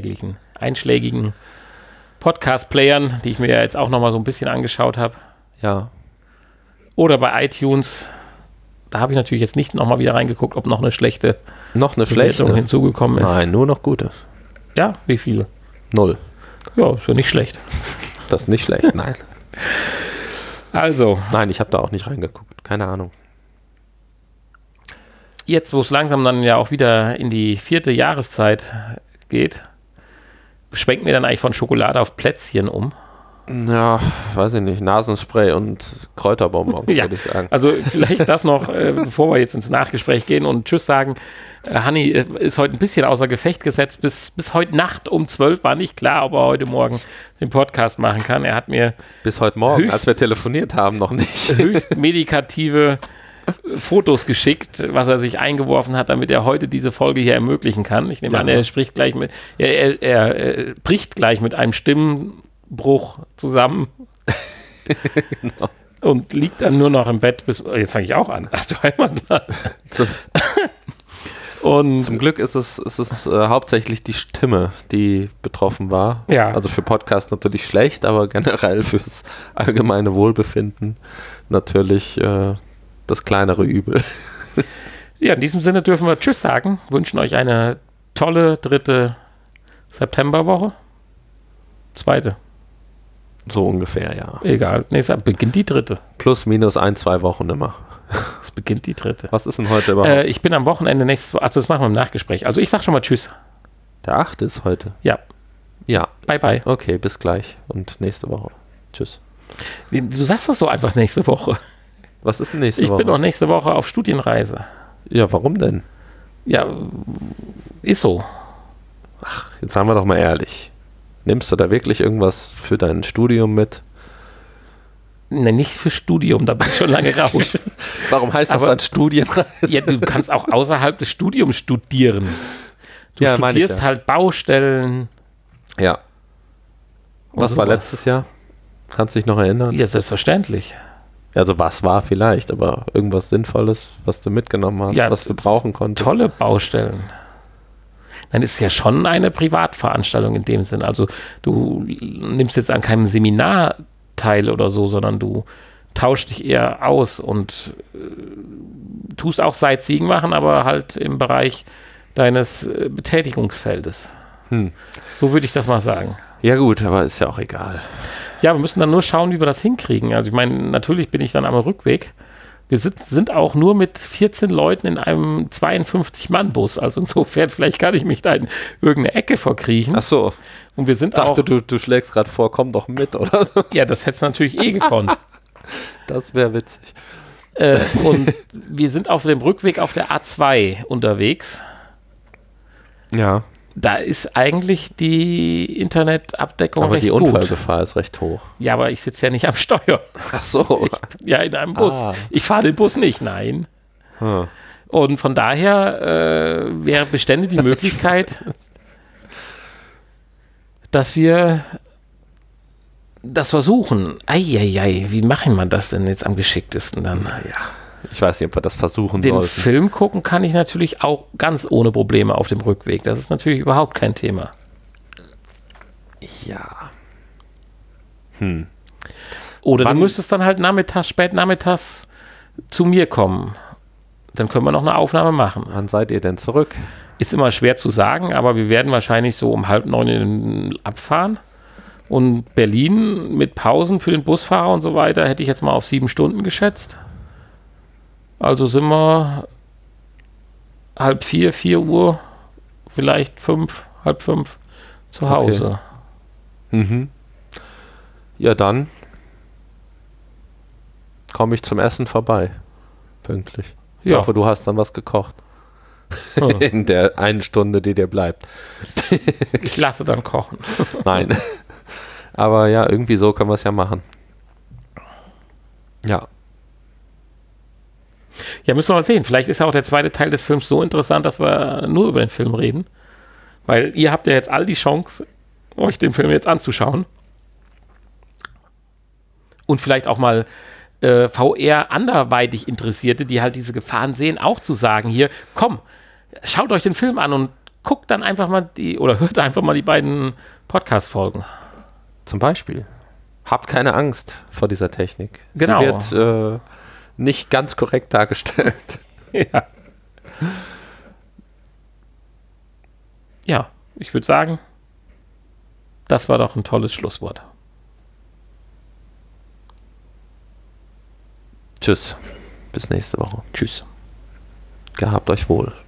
Podcast-Playern, die ich mir ja jetzt auch noch mal so ein bisschen angeschaut habe. Ja. Oder bei iTunes. Da habe ich natürlich jetzt nicht noch mal wieder reingeguckt, ob noch eine schlechte Bewertung hinzugekommen ist. Nein, nur noch gute. Ja, wie viele? 0. Ja, ist ja nicht schlecht. Das ist nicht schlecht, nein. Also. Nein, ich habe da auch nicht reingeguckt. Keine Ahnung. Jetzt, wo es langsam dann ja auch wieder in die 4. Jahreszeit geht, schwenken wir dann eigentlich von Schokolade auf Plätzchen um. Ja, weiß ich nicht. Nasenspray und Kräuterbonbons, ja, würde ich sagen. Also vielleicht das noch, bevor wir jetzt ins Nachgespräch gehen und Tschüss sagen. Hanni ist heute ein bisschen außer Gefecht gesetzt. Bis heute Nacht um 12 war nicht klar, ob er heute Morgen den Podcast machen kann. Er hat mir bis heute Morgen, als wir telefoniert haben, noch nicht. Höchst medikative Fotos geschickt, was er sich eingeworfen hat, damit er heute diese Folge hier ermöglichen kann. Ich nehme an, er spricht gleich er bricht gleich mit einem Stimmenbruch zusammen. Genau. Und liegt dann nur noch im Bett bis. Jetzt fange ich auch an. Ach du Heimatland. Und zum Glück ist es hauptsächlich die Stimme, die betroffen war. Ja. Also für Podcast natürlich schlecht, aber generell fürs allgemeine Wohlbefinden natürlich das kleinere Übel. ja, in diesem Sinne dürfen wir Tschüss sagen, wünschen euch eine tolle 3. Septemberwoche. 2. So ungefähr, ja. Egal. Beginnt die 3. Plus, minus 1-2 Wochen immer. Es beginnt die 3. Was ist denn heute überhaupt? Ich bin am Wochenende also das machen wir im Nachgespräch. Also ich sag schon mal Tschüss. Der 8. ist heute. Ja. Ja. Bye, bye. Okay, bis gleich und nächste Woche. Tschüss. Du sagst das so einfach nächste Woche. Was ist denn nächste Woche? Ich bin auch nächste Woche auf Studienreise. Ja, warum denn? Ja, ist so. Ach, jetzt sagen wir doch mal ehrlich. Nimmst du da wirklich irgendwas für dein Studium mit? Ne, nicht für Studium, da bin ich schon lange raus. Warum heißt das Aber- dann Studienreise? Ja, du kannst auch außerhalb des Studiums studieren. Du Ja, meine ich studierst ja. halt Baustellen. Ja. und Was war sowas. letztes Jahr? Kannst du dich noch erinnern? Ja, selbstverständlich. Also was war vielleicht, aber irgendwas Sinnvolles, was du mitgenommen hast, Ja, was du brauchen konntest. Tolle Baustellen. Dann ist es ja schon eine Privatveranstaltung in dem Sinn. Also du nimmst jetzt an keinem Seminar teil oder so, sondern du tauschst dich eher aus und tust auch Sightseeing machen, aber halt im Bereich deines Betätigungsfeldes. So würde ich das mal sagen. Ja gut, aber ist ja auch egal. Ja, wir müssen dann nur schauen, wie wir das hinkriegen. Also ich meine, natürlich bin ich dann am Rückweg. Wir sind auch nur mit 14 Leuten in einem 52-Mann-Bus. Also insofern, vielleicht kann ich mich da in irgendeine Ecke verkriechen. Ach so, Und wir sind dachte auch... du schlägst gerade vor, komm doch mit, oder? Ja, das hättest du natürlich gekonnt. Das wäre witzig. Und wir sind auf dem Rückweg auf der A2 unterwegs. Ja, Da ist eigentlich die Internetabdeckung aber recht die gut. Unfallgefahr ist recht hoch. Ja, aber ich sitze ja nicht am Steuer. Ach so. Ja, in einem Bus. Ah. Ich fahre den Bus nicht, nein. Hm. Und von daher bestände die Möglichkeit, dass wir das versuchen. Eieiei, wie machen wir das denn jetzt am geschicktesten dann? Ja, ich weiß nicht, ob wir das versuchen Den sollten. Film gucken kann ich natürlich auch ganz ohne Probleme auf dem Rückweg. Das ist natürlich überhaupt kein Thema. Ja. Oder Wann- du müsstest dann halt spät nachmittags zu mir kommen. Dann können wir noch eine Aufnahme machen. Wann seid ihr denn zurück? Ist immer schwer zu sagen, aber wir werden wahrscheinlich so um 8:30 abfahren. Und Berlin mit Pausen für den Busfahrer und so weiter hätte ich jetzt mal auf 7 Stunden geschätzt. Also sind wir 3:30, 4 Uhr, vielleicht 5, 4:30 zu Hause. Mhm. Ja, dann komme ich zum Essen vorbei. Pünktlich. Ich Ja. hoffe, du hast dann was gekocht. Ja. In der einen Stunde, die dir bleibt. Ich lasse dann kochen. Nein. Aber ja, irgendwie so können wir es ja machen. Ja. Ja, müssen wir mal sehen. Vielleicht ist ja auch der zweite Teil des Films so interessant, dass wir nur über den Film reden. Weil ihr habt ja jetzt all die Chance, euch den Film jetzt anzuschauen. Und vielleicht auch mal VR anderweitig Interessierte, die halt diese Gefahren sehen, auch zu sagen, hier, komm, schaut euch den Film an und guckt dann einfach mal oder hört einfach mal die beiden Podcast-Folgen. Zum Beispiel. Habt keine Angst vor dieser Technik. Genau. Sie wird nicht ganz korrekt dargestellt. Ja. Ja, ich würde sagen, das war doch ein tolles Schlusswort. Tschüss. Bis nächste Woche. Tschüss. Gehabt euch wohl.